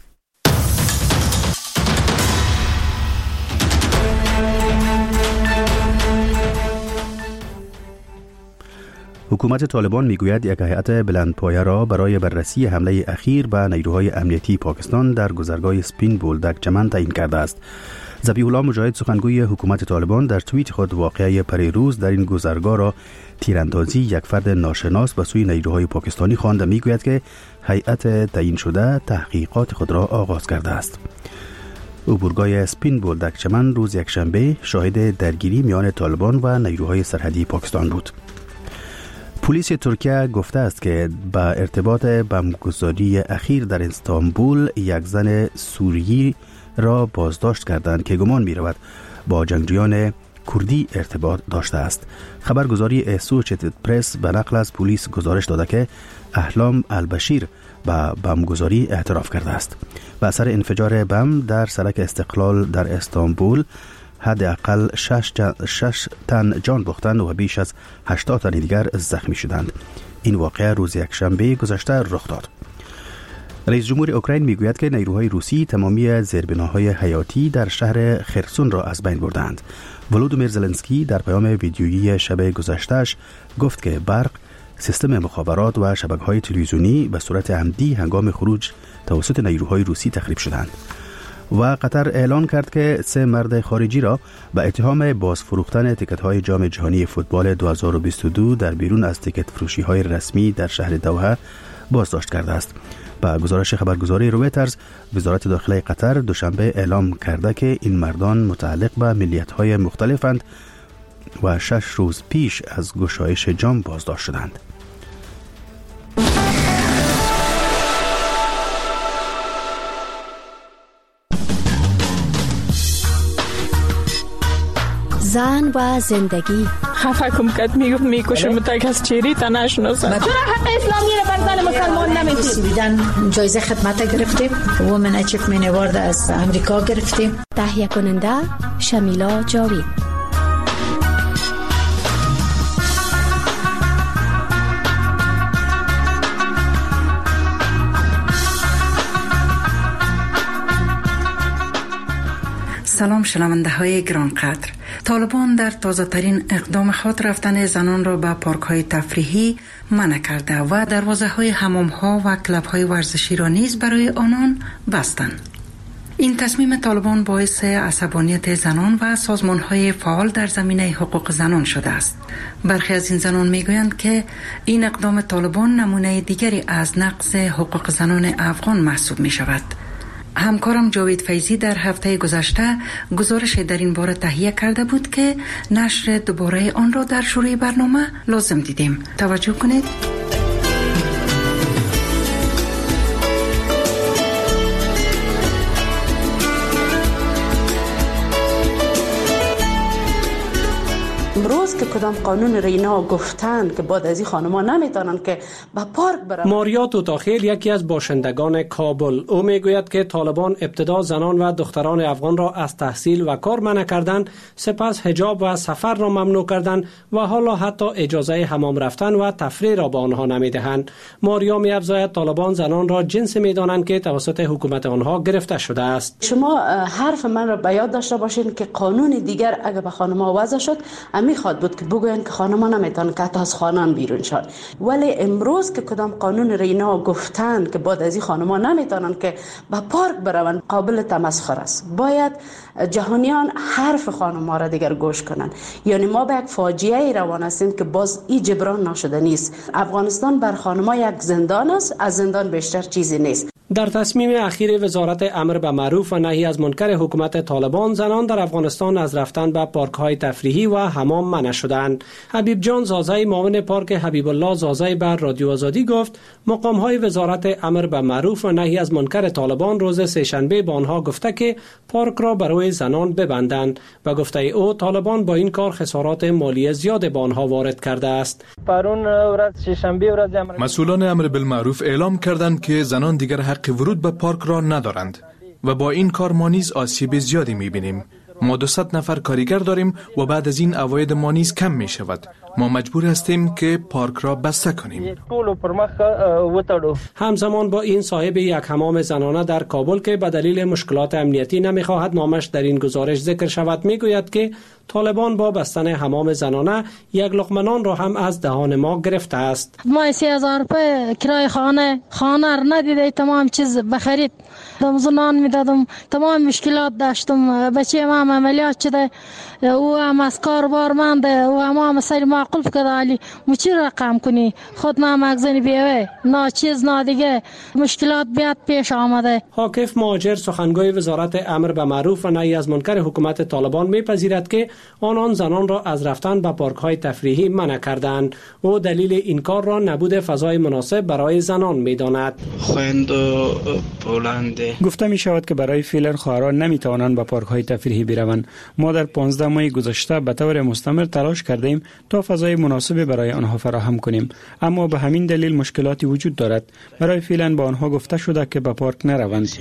حکومت طالبان میگوید یک هیئت بلندپایه را برای بررسی حمله اخیر به نیروهای امنیتی پاکستان در گذرگاه سپین بولدک چمن تعیین کرده است. ذبیح الله مجاهد سخنگوی حکومت طالبان در توییت خود واقعه پریروز در این گذرگاه را تیراندازی یک فرد ناشناس به سوی نیروهای پاکستانی خوانده. میگوید که هیئت تعیین شده تحقیقات خود را آغاز کرده است. عبورگاه سپین بولدک چمن روز یکشنبه شاهد درگیری میان طالبان و نیروهای سرحدی پاکستان بود. پلیس ترکیه گفته است که با ارتباط بمبگذاری اخیر در استانبول یک زن سوریی را بازداشت کردند که گمان می رود با جنگجویان کردی ارتباط داشته است. خبرگزاری اسوشیتد پرس به نقل از پلیس گزارش داده که احلام البشیر به بمبگذاری اعتراف کرده است. به اثر انفجار بم در سرک استقلال در استانبول حداقل شش, شش تن جان باختند و بیش از هشتاد تن دیگر زخمی شدند. این واقعه روز یکشنبه گذشته رخ داد. رئیس جمهور اوکراین میگوید که نیروهای روسی تمامی زیربناهای حیاتی در شهر خرسون را از بین بردند. ولودیمیر زلنسکی در پیام ویدیویی شب گذشتهش گفت که برق، سیستم مخابرات و شبکه‌های تلویزیونی به صورت عمدی هنگام خروج توسط نیروهای روسی تخریب شدند. و قطر اعلان کرد که سه مرد خارجی را به اتهام بازفروختن تیکت‌های جام جهانی فوتبال دو هزار و بیست و دو در بیرون از تیکت فروشی‌های رسمی در شهر دوحه بازداشت کرده است. با گزارش خبرگزاری رویترز، وزارت داخله قطر دوشنبه اعلام کرده که این مردان متعلق به ملیت‌های مختلفند و شش روز پیش از گشایش جام بازداشت شدند. زن و زندگی. خفه کم کت میگفت میکشم متک از چیری تا نشناسم. چرا حق اسلامی را بر زن مسلمان نمیدید؟ بیدن جایزه خدمت گرفتیم. وومن اچیومنت اوارد از امریکا گرفتیم. تهیه کننده شمیلا جاوید. سلام شنونده های گرانقدر. طالبان در تازه ترین اقدام خود رفتن زنان را به پارک های تفریحی منع کرده و دروازه های حمام ها و کلب های ورزشی را نیز برای آنان بستند. این تصمیم طالبان باعث عصبانیت زنان و سازمان های فعال در زمینه حقوق زنان شده است. برخی از این زنان میگویند که این اقدام طالبان نمونه دیگری از نقض حقوق زنان افغان محسوب می شود. همکارم جاوید فیضی در هفته گذشته گزارش در این باره تهیه کرده بود که نشر دوباره آن را در شروع برنامه لازم دیدیم. توجه کنید. امروز که کدام قانون رینا گفتند که بعد از این خانم‌ها نمیتونن که به پارک برن. ماریا توتاخیل یکی از باشندگان کابل، او میگوید که طالبان ابتدا زنان و دختران افغان را از تحصیل و کار منع کردند، سپس حجاب و سفر را ممنوع کردند و حالا حتی اجازه حمام رفتن و تفریح را به آنها نمیدهند. ماریا می‌افزاید طالبان زنان را جنس میدانند که توسط حکومت آنها گرفته شده است. شما حرف من را به یاد داشته باشین که قانون دیگر اگر به خانم‌ها وضع شد میخواد بود که بگوین که خانم‌ها نمیتونن که از خانه بیرون شد، ولی امروز که کدام قانون رینا گفتند که بعد از این خانم‌ها نمیتونن که به پارک بروند، قابل تمسخر است. باید جهانیان حرف خانم‌ها را دیگر گوش کنند. یعنی ما به یک فاجعه روان هستیم که باز این جبران نشده نیست. افغانستان بر خانم‌ها یک زندان است، از زندان بیشتر چیزی نیست. در تصمیم اخیر وزارت امر به معروف و نهی از منکر حکومت طالبان، زنان در افغانستان از رفتن به پارک‌های تفریحی و حمام منع شدند. حبیب جان زازای معاون پارک حبیب الله زازای بر رادیو آزادی گفت مقام‌های وزارت امر به معروف و نهی از منکر طالبان روز سه‌شنبه به آنها گفته که پارک را برای زنان ببندند و گفته او طالبان با این کار خسارات مالی زیاد به آنها وارد کرده است. مسئولان امر بالمعروف اعلام کردند که زنان دیگر حق ورود به پارک را ندارند و با این کار ما نیز آسیب زیادی می‌بینیم. ما دویست نفر کارگر داریم و بعد از این عواید ما نیز کم می شود. ما مجبور هستیم که پارک را بسته کنیم. همزمان با این صاحب یک حمام زنانه در کابل که به دلیل مشکلات امنیتی نمیخواهد نامش در این گزارش ذکر شود میگوید که طالبان با بستن حمام زنانه یک لقمه نان را هم از دهان ما گرفته است. ما سی هزار روپیه کرای خانه خانه را ندیده، تمام چیز بخرید زنان میدادم، تمام مشکلات داشتم. بچه ما عملیات شده، او هم از کار بارمند، او هم هم سری معقول کرده، علی مو چی رقم کنی خود ما مگزنی بیوه نه چیز نه دیگه مشکلات بیاد پیش آمده. حاکف مهاجر سخنگوی وزارت امر به معروف و نهی از منکر حکومت طالبان میپذیرد که آنان زنان را از رفتن به پارک های تفریحی منع کردند. او دلیل این کار را نبود فضای مناسب برای زنان میداند. گفته می شود که برای فعلا خواهران نمی توانند به پارک های تفریحی بروند. ما در پانزده ماه گذشته به طور مستمر تلاش کردیم تا فضای مناسب برای آنها فراهم کنیم، اما به همین دلیل مشکلاتی وجود دارد. برای فعلا با آنها گفته شده که به پارک نروند.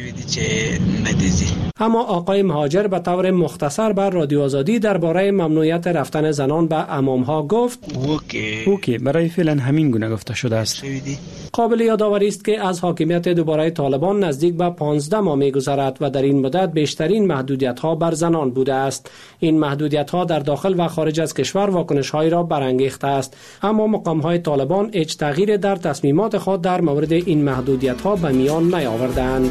اما آقای مهاجر به طور مختصر بر رادیو آزادی درباره ممنوعیت رفتن زنان به حمام‌ها گفت اوکی برای فعلا همین گونه گفته شده است. قابل یادآوری است که از حاکمیت دوباره طالبان نزدیک به پانزده ماه می‌گذرد و در این مدت بیشترین محدودیت‌ها بر زنان بوده است. این محدودیت‌ها در داخل و خارج از کشور واکنش‌هایی را برانگیخته است، اما مقام‌های طالبان هیچ تغییر در تصمیمات خود در مورد این محدودیت‌ها به میان نیاوردند.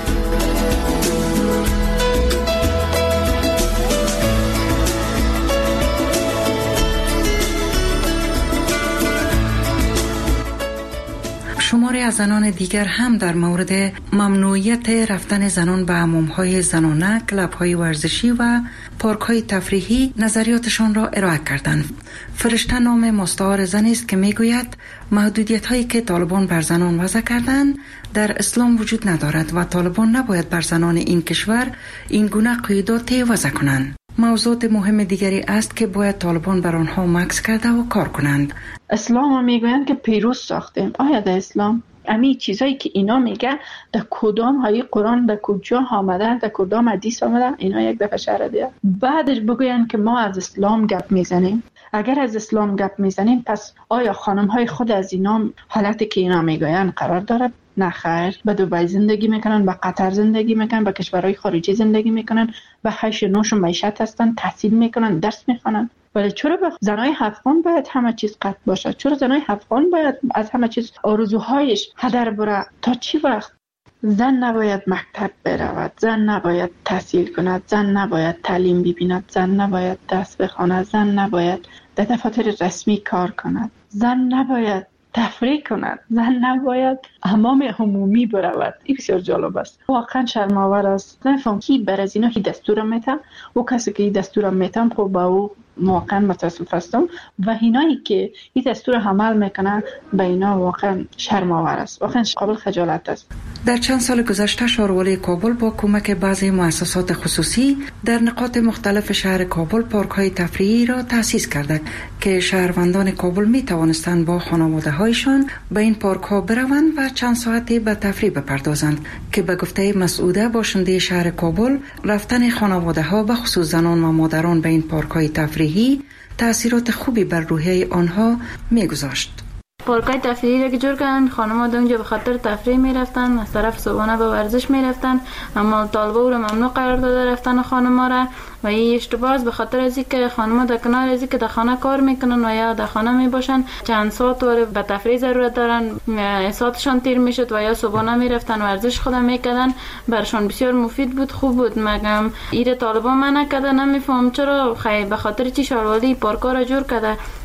شماری از زنان دیگر هم در مورد ممنوعیت رفتن زنان به حمام‌های زنانه، کلب‌های ورزشی و پارک‌های تفریحی نظریاتشان را ارائه کردند. فرشته نام مستعار زنی است که میگوید محدودیت‌هایی که طالبان بر زنان وضع کردند در اسلام وجود ندارد و طالبان نباید بر زنان این کشور این گونه قیودات وضع کنند. موضوع مهم دیگری است که باید طالبان بر آنها مکث کرده و کار کنند. اسلام ها میگویند که پیروز ساختیم. آیا در اسلام امی چیزایی که اینا میگه در کدام های قرآن در کجا آمده، در کدام حدیث آمده؟ اینا یک دفعه شرح دیه. بعدش بگویند که ما از اسلام گپ میزنیم. اگر از اسلام گپ میزنیم پس آیا خانم های خود از اینا حالتی که اینا میگویند قرار داره؟ نه خیر. به دبی زندگی میکنن، به قطر زندگی میکنن، به کشورهای خارجی زندگی میکنن، به هشت نوشون معیشت هستن، تحصیل میکنن، درس میخوانن. ولی چرا به زنای افغان باید همه چیز قطع باشه؟ چرا زنای افغان باید از همه چیز آرزوهایش هدر بره؟ تا چی وقت؟ زن نباید مکتب برود، زن نباید تحصیل کند، زن نباید تعلیم ببیند، زن نباید درس بخواند، زن نباید در دفاتر رسمی کار کند، زن نباید تفریح کند، زن نباید حمام عمومی برود. این بسیار جالب است. واقعا شرم‌آور است. نفهم کی بر از اینا هی دستور میته و کسی که این دستور میتم خب با او واقعا متاسف هستم و اینایی که این دستور عمل میکنن به اینا واقعا شرم‌آور است، واقعا قابل خجالت است. در چند سال گذشته شهروالی کابل با کمک بعضی مؤسسات خصوصی در نقاط مختلف شهر کابل پارک‌های تفریحی را تأسیس کرده که شهروندان کابل می توانستند با خانواده‌هایشان به این پارک‌ها بروند و چند ساعتی به تفریح بپردازند که به گفته مسعوده باشنده شهر کابل رفتن خانواده‌ها به خصوص زنان و مادران به این پارک‌های تفریحی تأثیرات خوبی بر روحیه آنها می‌گذاشت. پارک‌های تفریحی را که جور کردن، خانم‌ها اونجا به خاطر تفریح میرفتن، از طرف صبحانه به ورزش میرفتن، اما طالبا او را ممنوع قرار داده رفتن خانم‌ها را و این اشتباه است به خاطر از اینکه خانم‌ها در کنار از اینکه در خانه کار میکنن و یا در خانه میباشن چند ساعت واره به تفریح ضرورت دارن، ساعتشان تیر میشد و یا صبحانه میرفتن ورزش خودم میکردن، برشان بسیار مفید بود، خوب بود. مگم ایره طالبا منع کردن، نمیفهم چرا خیلی به خاطر چی شهروالی پارک‌ها را جور کرده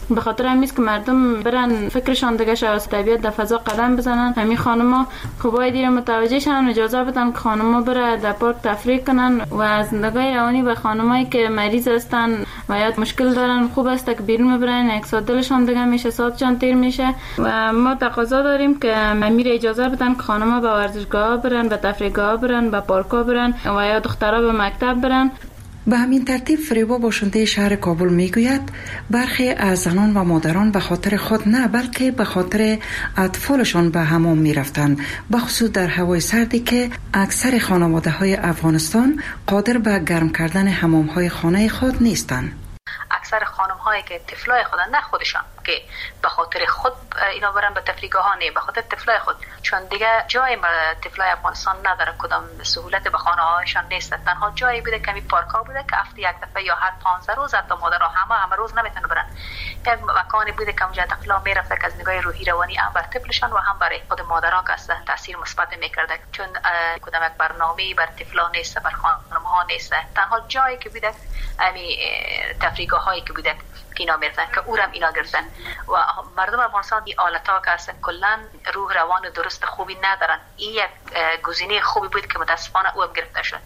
به خاطر همین که مردم برن فکرشان دیگه شه از طبیعت در فضا قدم بزنن. همین خانما خوبای دیر متوجه شن، اجازه بدن که خانما بره در پارک تفریح کنن و از زندگی روانی به خانمایی که مریض هستن و یا مشکل دارن خوب است که بیرون ببرن، یک ساعت دلشان دیگه میشه، ساعتشان تیر میشه و ما تقاضا داریم که امیر اجازه بدن که خانما به ورزشگاه برن، به تفریحگاه برن، به پارک‌ها برن و یا دخترها به مکتب برن. به همین ترتیب فریبا باشنده شهر کابل میگوید برخی از زنان و مادران به خاطر خود نه بلکه به خاطر اطفالشان به حمام میرفتند، به خصوص در هوای سردی که اکثر خانواده های افغانستان قادر به گرم کردن حمام های خانه خود نیستند. اکثر خانم هایی که طفلای خودن، نه خودشان که به خاطر خود اینا برن به تفریحگاه ها، نه به خاطر طفلای خود، چون دیگه جای طفلای افغانستان نداره، کدام سهولت به خانه هایشان نیست. تنها جایی بوده که می پارک ها بوده که هفته یک دفعه یا هر پانزده روز حتی مادرها همه همه روز نمیتونه برن. یک مکانی بوده که اونجا طفلا میرفته که از نگاه روحی روانی هم بر طفلشان و هم برای خود مادرها که تاثیر مثبت میکرده، چون کدام یک برنامه‌ای بر طفلا نیست، بر خانم ها نیست. تنها جایی که بوده امی تفریحگاه هایی که بوده که اینا میرفتن که اورم اینا گرفتن و مردم افغانستان این آلتا که اصلا کلن روح روان درست خوبی ندارن. این یک گزینه خوبی بود که متاسفانه او هم گرفته شد.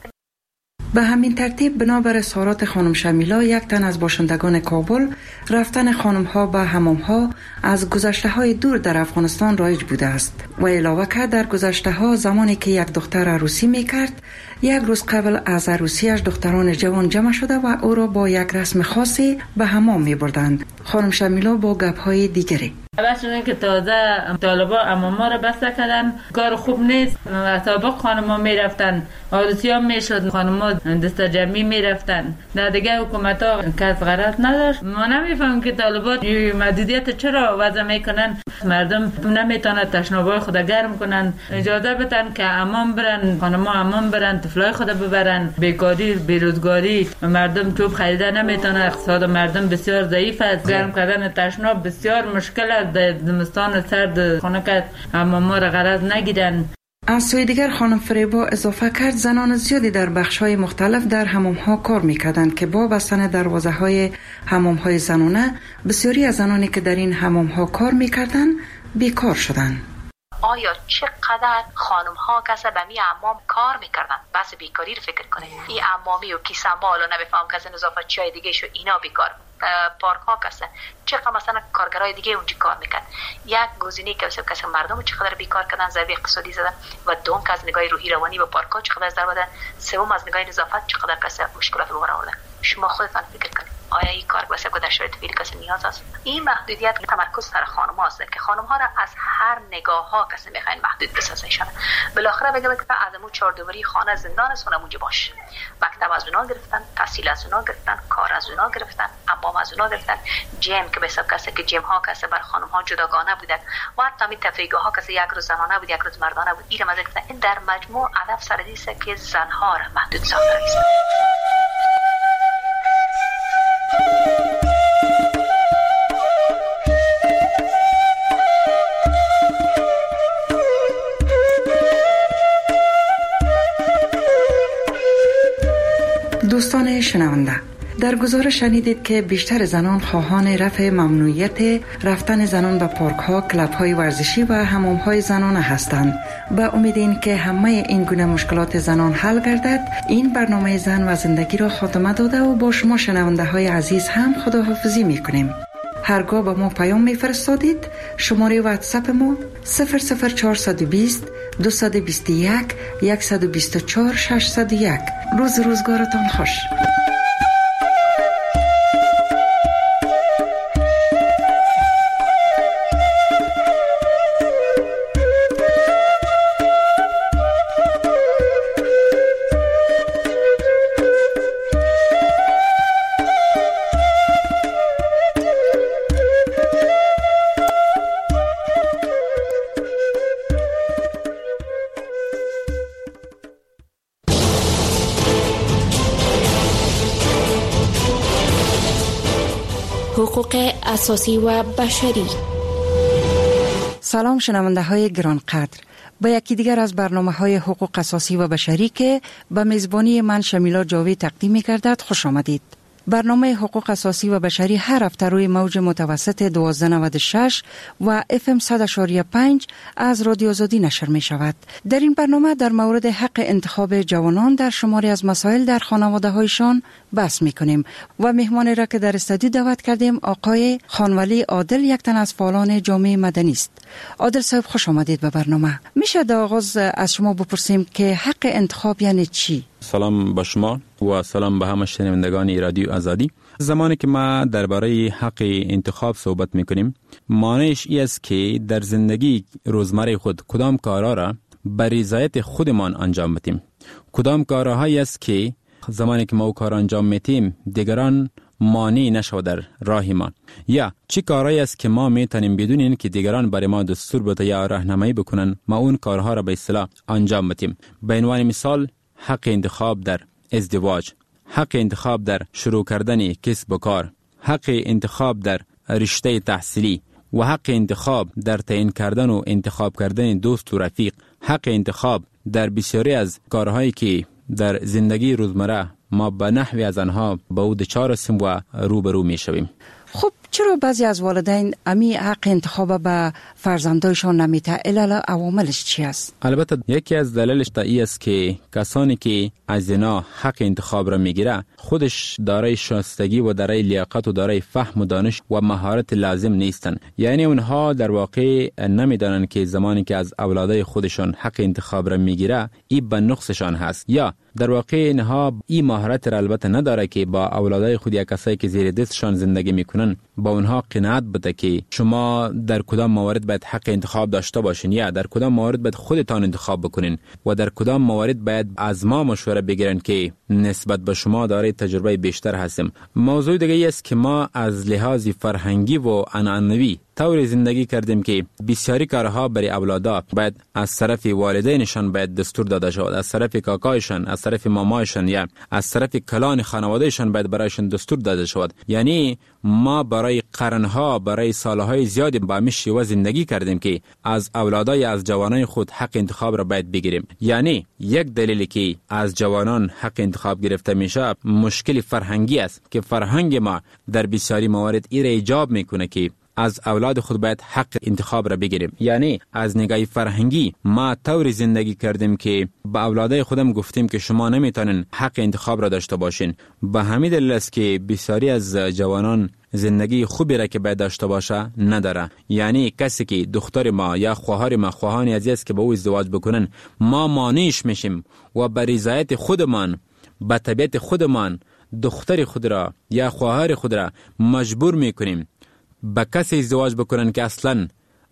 به همین ترتیب بنابر اظهارات خانم شمیلا، یک تن از باشندگان کابل، رفتن خانم ها به حمام ها از گذشته های دور در افغانستان رایج بوده است و علاوه کرد در گذشته ها زمانی که یک دختر عروسی میکرد، یک روز قبل از عروسیش دختران جوان جمع شده و او را با یک رسم خاصی به حمام می بردند. خانم شمیلا با گپ های دیگری: اول شدن که تازه طالبا اماما را بسته کردن، کار خوب نیست. سابق خانما می رفتن، عروسی ها می شد، خانما دست جمعی می رفتن. در دیگه حکومت ها کس غرض نداشت. ما نمیفهم که طالبات محدودیت چرا وضع میکنن. مردم نمیتونه تشنابای خود گرم کنن. اجازه بدن که امام برن، خانما امام برن، طفلای خود ببرن. بیکاری، بیروزگاری، مردم چوب خریده نمیتونه، اقتصاد مردم بسیار ضعیف است. گرم کردن تشناب بسیار مشکل است. در زمستان سرد خانه که اماما را غرض نگیرن. از سوی دیگر خانم فریبا اضافه کرد زنان زیادی در بخش‌های مختلف در حمام‌ها کار می‌کردند که با بستن دروازه‌های حمام‌های زنانه بسیاری از زنانی که در این حمام‌ها کار می‌کردند بیکار شدند. آیا چقدر خانم ها کسا به می امام کار میکردن؟ بس بیکاری رو فکر کنه. این امامی و کیسنبال و نمیفهم کسی نظافت چای دیگه شو اینا بیکار. پارک ها کسا چقدر مثلا کارگرای دیگه اونجا کار میکرد. یک گزینه که واسه کسی مردم چقدر بیکار کردن، ضربه اقتصادی زدن و دوم که از نگاه روحی روانی به پارک ها چقدر ضربه دادن، سوم از نگاه نظافت چقدر کسی مشکلات رو آوردن. شما خودتان فکر کنید آیا این کار واسه در شرایط فعلی کسی نیاز است؟ این محدودیت تمرکز سر خانم هاست که خانم ها را از هر نگاه ها کسی میخواین محدود بسازنشان. بالاخره بگه که از امو چهار دیواری خانه زندان است، اونجا باش. مکتب از اونا گرفتن، تحصیل از اونا گرفتن، کار از اونا گرفتن، امام از اونا گرفتن، جیم که به حساب کسی که جیم ها کسی بر خانم ها جداگانه بودن و حتی می تفریحگاه ها کسی یک روز زنانه بود یک روز مردانه بود. این مزه گرفتن. این در مجموع هدف سر دیسه که زن ها را محدود ساخته است. دوستان شنونده، در گزارش شنیدید که بیشتر زنان خواهان رفع ممنوعیت رفتن زنان به پارک ها، کلب های ورزشی و حمام های زنانه هستند. به امید این که همه این گونه مشکلات زنان حل گردد، این برنامه زن و زندگی را خاتمه داده و با شما شنونده های عزیز هم خداحافظی می کنیم. هرگاه به ما پیام می فرستادید، شماره واتساپ ما صفر صفر چهارصد و بیست دویست و بیست و یک صد و بیست و چهار ششصد و یک. روز روزگارتان خوش. حقوق اساسی و بشری. سلام شنونده های گرانقدر، به یکی دیگر از برنامه های حقوق اساسی و بشری که به میزبانی من شمیلا جاوی تقدیم می گردد خوش آمدید. برنامه حقوق اساسی و بشری هر هفته روی موج متوسط دوازده نود و شش و اف ام صد و پنج از رادیو آزادی نشر می شود. در این برنامه در مورد حق انتخاب جوانان در شماری از مسائل در خانواده هایشان بحث می کنیم و مهمانی را که در استودیو دعوت کردیم آقای خانولی عادل، یک تن از فعالان جامعه مدنی است. عادل صاحب خوش آمدید به برنامه. میشه در آغاز از شما بپرسیم که حق انتخاب یعنی چی؟ سلام به شما و سلام به همه شنوندگان رادیو آزادی. زمانی که ما درباره حق انتخاب صحبت میکنیم، معنیش این است که در زندگی روزمره خود کدام کارها را به رضایت خودمان انجام بدیم. کدام کارهایی است که زمانی که ما کار انجام میتیم دیگران مانع نشود در راه ما، یا چی کارهایی است که ما میتونیم بدون این که دیگران برای ما دستور بده یا راهنمایی بکنن ما اون کارها را به اصطلاح انجام بدیم. به عنوان مثال حق انتخاب در ازدواج، حق انتخاب در شروع کردن کسب و کار، حق انتخاب در رشته تحصیلی و حق انتخاب در تعیین کردن و انتخاب کردن دوست و رفیق، حق انتخاب در بسیاری از کارهایی که در زندگی روزمره ما به نحوی از آنها به او دچار هستیم و روبرو می شویم. خب چرا بعضی از والدین امی حق انتخاب به فرزندایشان نمیته؟ علل عواملش چی است؟ البته یکی از دلایلش این است که کسانی که از اینا حق انتخاب را میگیره خودش دارای شایستگی و دارای لیاقت و دارای فهم و دانش و مهارت لازم نیستن. یعنی اونها در واقع نمیدانن که زمانی که از اولادای خودشان حق انتخاب را میگیره این به نقصشان هست، یا در واقع اینها این مهارت را البته نداره که با اولادای خود یا کسایی که زیر دستشان زندگی میکنن با اونها قناعت بده که شما در کدام موارد باید حق انتخاب داشته باشین یا در کدام موارد باید خودتان انتخاب بکنین و در کدام موارد باید از ما مشوره بگیرن که نسبت به شما دارای تجربه بیشتر هستیم. موضوع دیگه ای است که ما از لحاظ فرهنگی و عنعنوی طوری زندگی کردیم که بسیاری کارها برای اولادا باید از طرف والدینشان باید دستور داده شود، از طرف کاکایشان، از طرف مامایشان یا از طرف کلان خانوادهشان باید برایشان دستور داده شود. یعنی ما برای قرنها، برای سالهای زیادی با همین شیوه زندگی کردیم که از اولادای از جوانان خود حق انتخاب را باید بگیریم. یعنی یک دلیلی که از جوانان حق انتخاب گرفته میشه مشکل فرهنگی است که فرهنگ ما در بسیاری موارد این را ایجاب میکنه که از اولاد خود باید حق انتخاب را بگیریم. یعنی از نگاه فرهنگی ما طوری زندگی کردیم که به اولادای خودم گفتیم که شما نمیتونین حق انتخاب را داشته باشین. به همین دلیل است که بسیاری از جوانان زندگی خوبی را که باید داشته باشه نداره. یعنی کسی که دختر ما یا خواهر ما خواهان عزیز است که با او ازدواج بکنن، ما مانعش میشیم و به رضایت خودمان، به طبیعت خودمان دختر خود را یا خواهر خود را مجبور میکنیم با کسی ازدواج بکنن که اصلا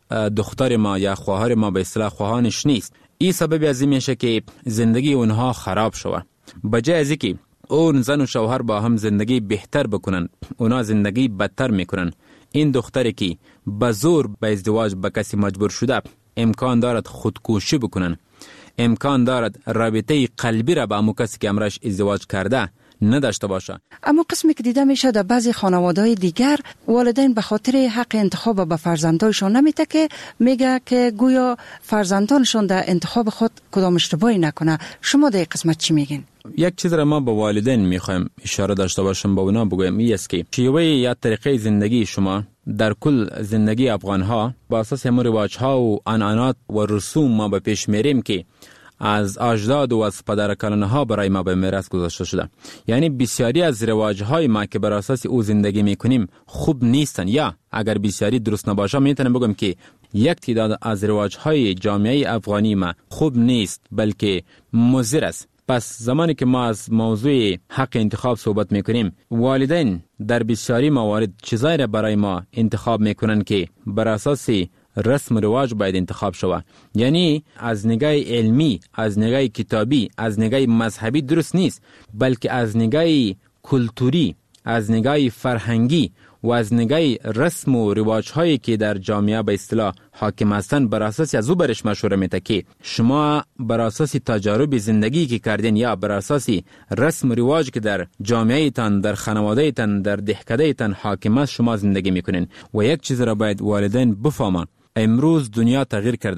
دختر ما یا خواهر ما به اصطلاح خواهانش نیست. این سبب از این میشه که زندگی اونها خراب شوه. بجای از اینکه اون زن و شوهر با هم زندگی بهتر بکنن، اونا زندگی بدتر میکنن. این دختری که به زور به ازدواج با کسی مجبور شده امکان دارد خودکشی بکنن، امکان دارد رابطه قلبی را با امو کسی که امرش ازدواج کرده نداشته باشه. اما قسمی که دیده میشه در بعضی خانواده‌های دیگر والدین به خاطر حق انتخاب به فرزندانشون نمیته که میگه که گویا فرزندانشون در انتخاب خود کدام اشتباهی نکنه. شما در این قسمت چی میگین؟ یک چیز را ما با والدین میخوایم اشاره داشته باشم، با اونا بگویم این است که شیوه یا طریقه زندگی شما در کل زندگی افغانها با اساس همون رواج‌ها و عنعنات و رسوم ما به پیش میریم که از اجداد و از پدرکلانها برای ما به میراث گذاشته شده. یعنی بسیاری از رواج‌های ما که بر اساس او زندگی میکنیم خوب نیستن، یا اگر بسیاری درست نباشه میتونم بگم که یک تعداد از رواج‌های جامعه افغانی ما خوب نیست بلکه مضر است. پس زمانی که ما از موضوع حق انتخاب صحبت میکنیم، والدین در بسیاری موارد چیزایی را برای ما انتخاب میکنن که بر اساس رسم و رواج باید انتخاب شود. یعنی از نگاه علمی، از نگاه کتابی، از نگاه مذهبی درست نیست، بلکه از نگاه کلتوری، از نگاه فرهنگی و از نگاه رسم و رواج هایی که در جامعه به اصطلاح حاکم هستند بر اساس از او برش مشوره میده که شما بر اساس تجارب زندگی که کردین یا بر اساس رسم و رواج که در جامعه تان، در خانواده تان، در دهکده تان حاکم است شما زندگی میکنین. و یک چیز را باید والدین بفهمند، امروز دنیا تغییر کرده.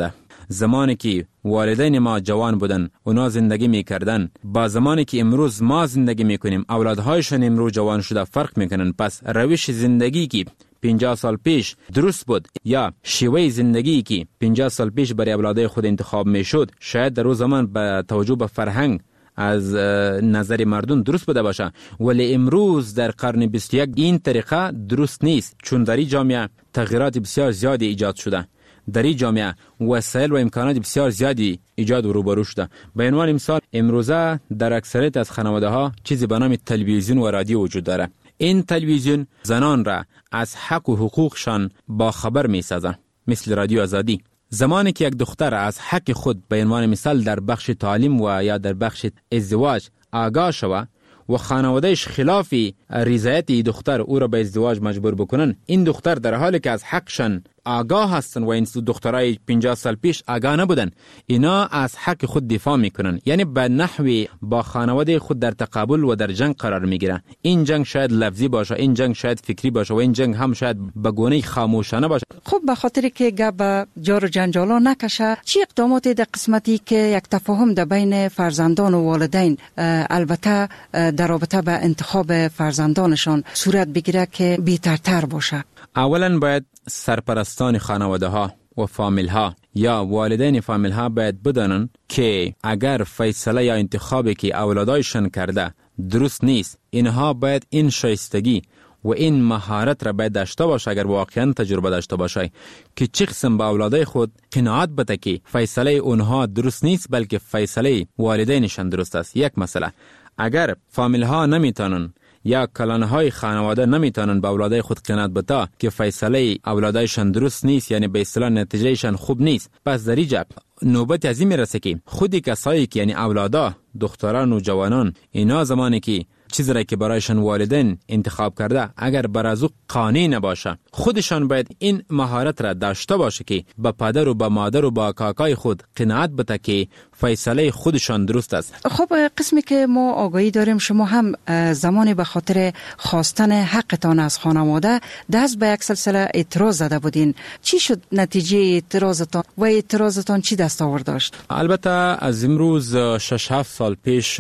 زمانی که والدین ما جوان بودن اونا زندگی میکردن با زمانی که امروز ما زندگی میکنیم اولادهایشون امروز جوان شده فرق میکنن. پس روش زندگی که پنجاه سال پیش درست بود یا شیوه زندگی که پنجاه سال پیش برای اولادای خود انتخاب میشد شاید در روز زمان به توجه به فرهنگ از نظر مردم درست بوده باشه، ولی امروز در قرن بیست و یک این طریقه درست نیست، چون در این جامعه تغییرات بسیار زیادی ایجاد شده. در این جامعه وسایل و امکانات بسیار زیادی ایجاد و روبرو شده. به عنوان مثال امروزه در اکثریت از خانواده ها چیزی به نام تلویزیون و رادیو وجود داره. این تلویزیون زنان را از حق و حقوقشان با خبر می سازه، مثل رادیو آزادی. زمانی که یک دختر از حق خود به عنوان مثال در بخش تعلیم و یا در بخش ازدواج آگاه شود و خانوادهش خلاف رضایت دختر او را به ازدواج مجبور بکنن، این دختر در حالی که از حقشان آگاه هستن و این دخترای پنجاه سال پیش آگاه نبودن، اینا از حق خود دفاع میکنن، یعنی به نحوی با خانواده خود در تقابل و در جنگ قرار میگیرن. این جنگ شاید لفظی باشه، این جنگ شاید فکری باشه و این جنگ هم شاید به گونه خاموشانه باشه. خب به خاطر که گپ جار و جنجالا نکشه، چی اقدامات در قسمتی که یک تفاهم در بین فرزندان و والدین البته در رابطه به انتخاب فرزندانشان صورت بگیره که بهترتر باشه؟ اولا باید سرپرستان خانواده ها و فامیل ها یا والدین فامیل ها باید بدانن که اگر فیصله یا انتخابی که اولادایشان کرده درست نیست، اینها باید این شایستگی و این مهارت را باید داشته باشه، اگر واقعا تجربه داشته باشه، که چه قسم با اولادای خود قناعت بده که فیصله اونها درست نیست بلکه فیصله والدینشان درست است. یک مسئله، اگر فامیل ها نمیتونن یا کلانهای خانواده نمیتونن به اولادای خود قناعت بده که فیصله اولادایشان درست نیست، یعنی به اصطلاح نتیجهشان خوب نیست، پس در اینجا نوبت از این میرسه که خودی کسایی که یعنی اولادا، دختران و جوانان، اینا زمانی که چیزی را که برایشان والدین انتخاب کرده اگر بر از او قانع نباشه، خودشان باید این مهارت را داشته باشه که با پدر و با مادر و با کاکای خود قناعت بده که فیصله خودشان درست است. خب قسمی که ما آگاهی داریم شما هم زمانی به خاطر خواستن حقتان از خانواده دست به یک سلسله اعتراض زده بودین، چی شد نتیجه اعتراضتان و اعتراضتان چی دست آورد داشت؟ البته از امروز شش هفت سال پیش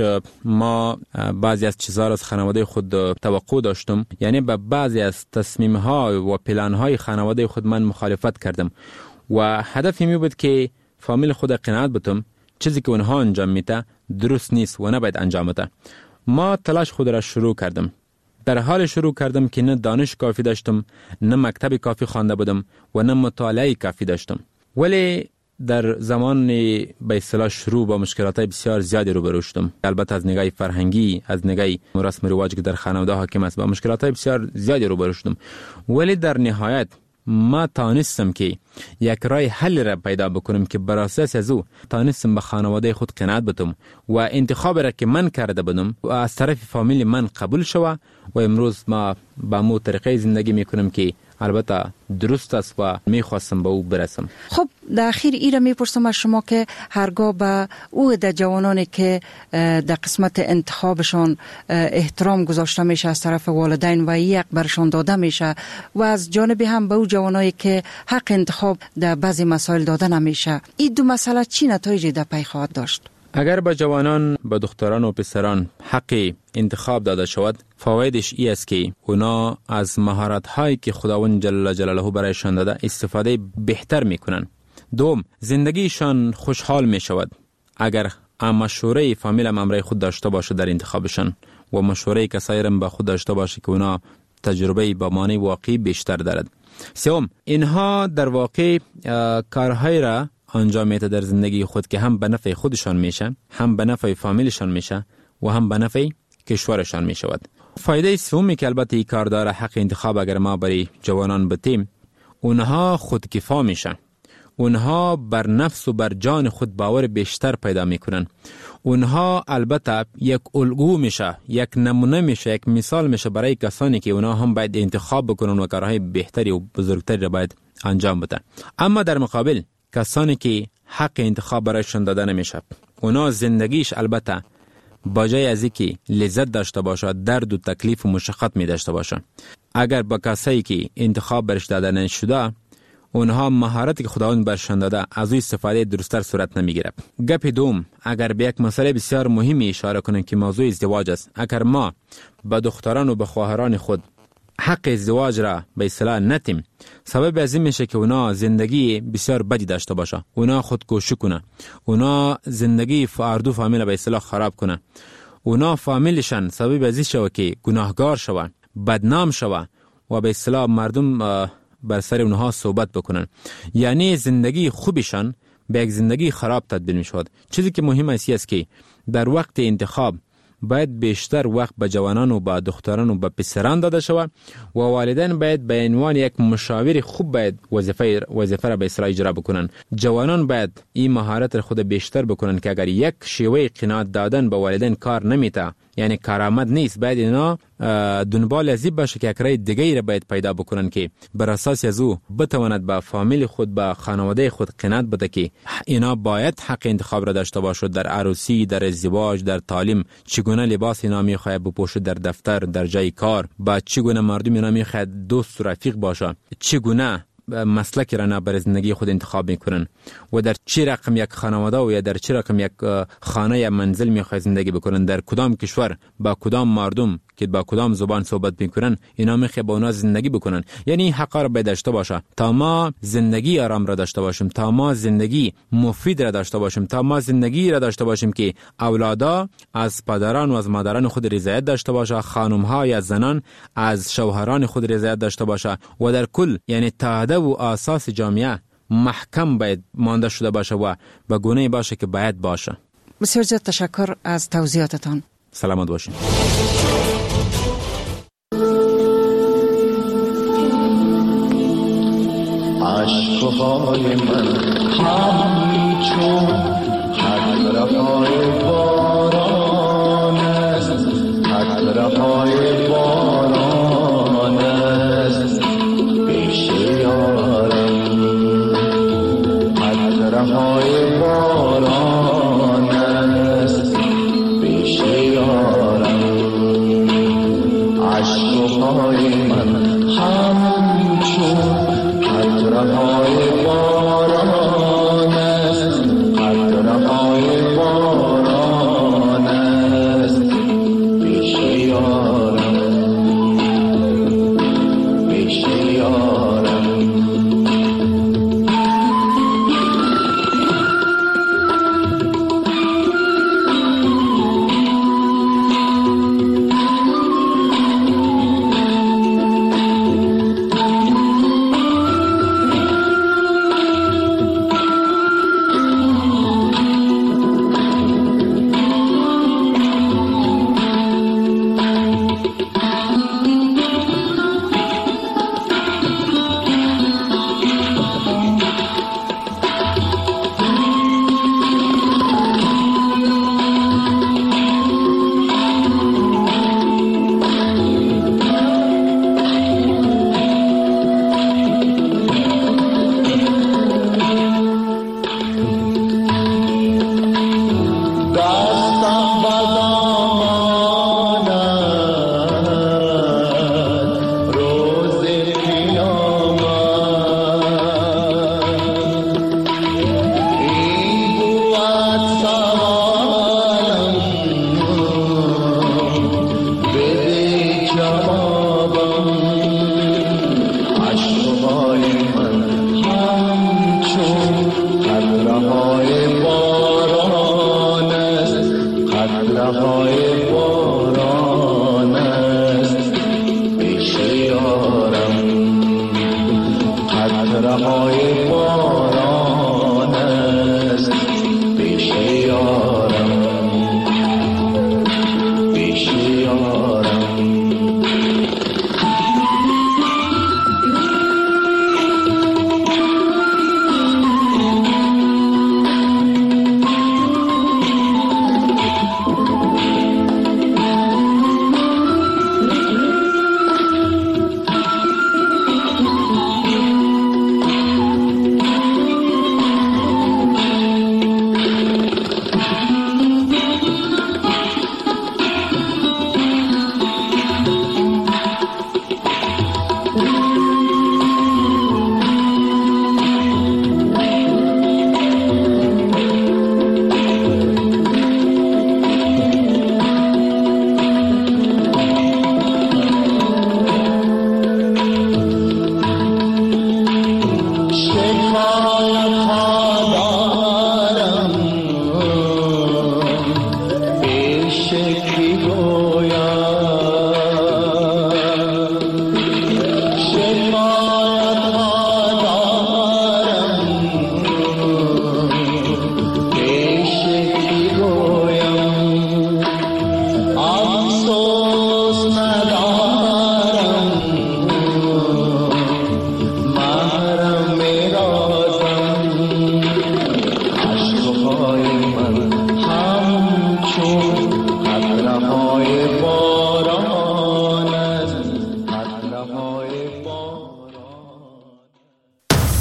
ما بعضی از چیزها از خانواده خود توقع داشتم، یعنی به بعضی از تصمیم‌ها و پلان‌های خانواده خود من مخالفت کردم و هدفی می بود که فامیل خود قناعت بدم چیزی که اونها انجام میده درست نیست و نباید انجام بده. ما تلاش خود را شروع کردم. در حال شروع کردم که نه دانش کافی داشتم، نه مکتب کافی خوانده بودم و نه مطالعه کافی داشتم، ولی در زمان به اصطلاح شروع با مشکلات بسیار زیادی روبرو شدم. البته از نگاه فرهنگی، از نگاه رسم و رواج که در خانواده حاکم است، با مشکلات بسیار زیادی روبرو شدم، ولی در نهایت ما تانستم که یک راه حل را پیدا بکنم که بر اساس از او تانستم به خانواده خود قناعت بدم و انتخاب را که من کرده بودم و از طرف فامیل من قبول شود و امروز ما با مو طریقه زندگی میکنم که البته درست است و میخواستم به او برسم. خب در اخیر ای را میپرسم از شما که هرگاه به او در جوانانی که در قسمت انتخابشان احترام گذاشته میشه از طرف والدین و یک برشان داده میشه و از جانب هم به او جوانایی که حق انتخاب در بعضی مسائل داده نمیشه، این دو مسئله چی نتایجی در پی خواهد داشت؟ اگر به جوانان، به دختران و پسران حق انتخاب داده شود، فوایدش ای است که اونا از مهارت هایی که خداوند جل جلاله برایشان داده استفاده بهتر میکنن. دوم، زندگیشان خوشحال می شود اگر مشوره فامیل هم امرای خود داشته باشه در انتخابشان و مشوره کسایی هم با خود داشته باشه که اونا تجربه با معنی واقعی بیشتر دارد. سوم، اینها در واقع کارهای را انجام میده در زندگی خود که هم به نفع خودشان میشه، هم به نفع فامیلشان میشه و هم به نفع کشورشان میشود. فایده سومی که البته این کار داره حق انتخاب اگر ما برای جوانان بتیم، اونها خودکفا میشن، اونها بر نفس و بر جان خود باور بیشتر پیدا میکنن، اونها البته یک الگو میشه، یک نمونه میشه، یک مثال میشه برای کسانی که اونها هم باید انتخاب بکنن و کارهای بهتری و بزرگتری را باید انجام بدن. اما در مقابل کسانی که حق انتخاب برایشان داده نمیشه، اونا زندگیش البته با جای از اینکه لذت داشته باشه درد و تکلیف و مشقت می داشته باشه. اگر با کسایی که انتخاب برش داده نشده، اونها مهارتی که خداوند برشان داده از او استفاده درستر صورت نمیگیره. گپ دوم، اگر به یک مسئله بسیار مهمی اشاره کنیم که موضوع ازدواج است. اگر ما به دختران و به خواهران خود حق ازدواج را به اصطلاح نتیم، سبب از این میشه که اونا زندگی بسیار بدی داشته باشه، اونا خودکشی کنه، اونا زندگی اردو فامیل به اصطلاح خراب کنه، اونا فامیلشان سبب از این شوه که گناهگار شوه، بدنام شوه و به اصطلاح مردم بر سر اونها صحبت بکنن. یعنی زندگی خوبشان به یک زندگی خراب تبدیل می شود. چیزی که مهم است که در وقت انتخاب باید بیشتر وقت به جوانان و به دختران و به پسران داده شود و والدین باید به عنوان یک مشاور خوب باید وظیفه وظیفه را به اصطلاح اجرا بکنن. جوانان باید این مهارت را خود بیشتر بکنن که اگر یک شیوه قناعت دادن به والدین کار نمیته، یعنی کارآمد نیست، باید اینا دنبال ازی باشه که یک راه دیگه را باید پیدا بکنن که بر اساس از او بتواند به فامیل خود، به خانواده خود قناعت بده که اینا باید حق انتخاب را داشته باشد در عروسی، در ازدواج، در تعلیم، چگونه لباس اینا میخواد بپوشد در دفتر، در جای کار، با چگونه مردم اینا میخواد دوست و رفیق باشه، چگونه مسلک را برای زندگی خود انتخاب میکنن و در چه رقم یک خانواده و یا در چه رقم یک خانه یا منزل میخواد زندگی بکنن، در کدام کشور با کدام مردم که با کدام زبان صحبت میکنن، اینا میخواد با اونا زندگی بکنن. یعنی حق را باید داشته باشه تا ما زندگی آرام را داشته باشیم، تا ما زندگی مفید را داشته باشیم، تا ما زندگی را داشته باشیم که اولادا از پدران و از مادران خود رضایت داشته باشه، خانم ها یا زنان از شوهران خود رضایت داشته باشه و در کل یعنی تعهد و اساس جامعه محکم باید مانده شده باشه و به گونه‌ای باشه که باید باشه. بسیار زیاد تشکر از توضیحاتتان. سلامت باشین. عشقهای من همچون قطره‌های باران است، قطره‌های باران است پیش یارم، قطره‌های باران است پیش یارم. عشقهای من همچون قطره‌های باران است، قطره‌های باران است پیش یارم، پیش یارم. قطره‌های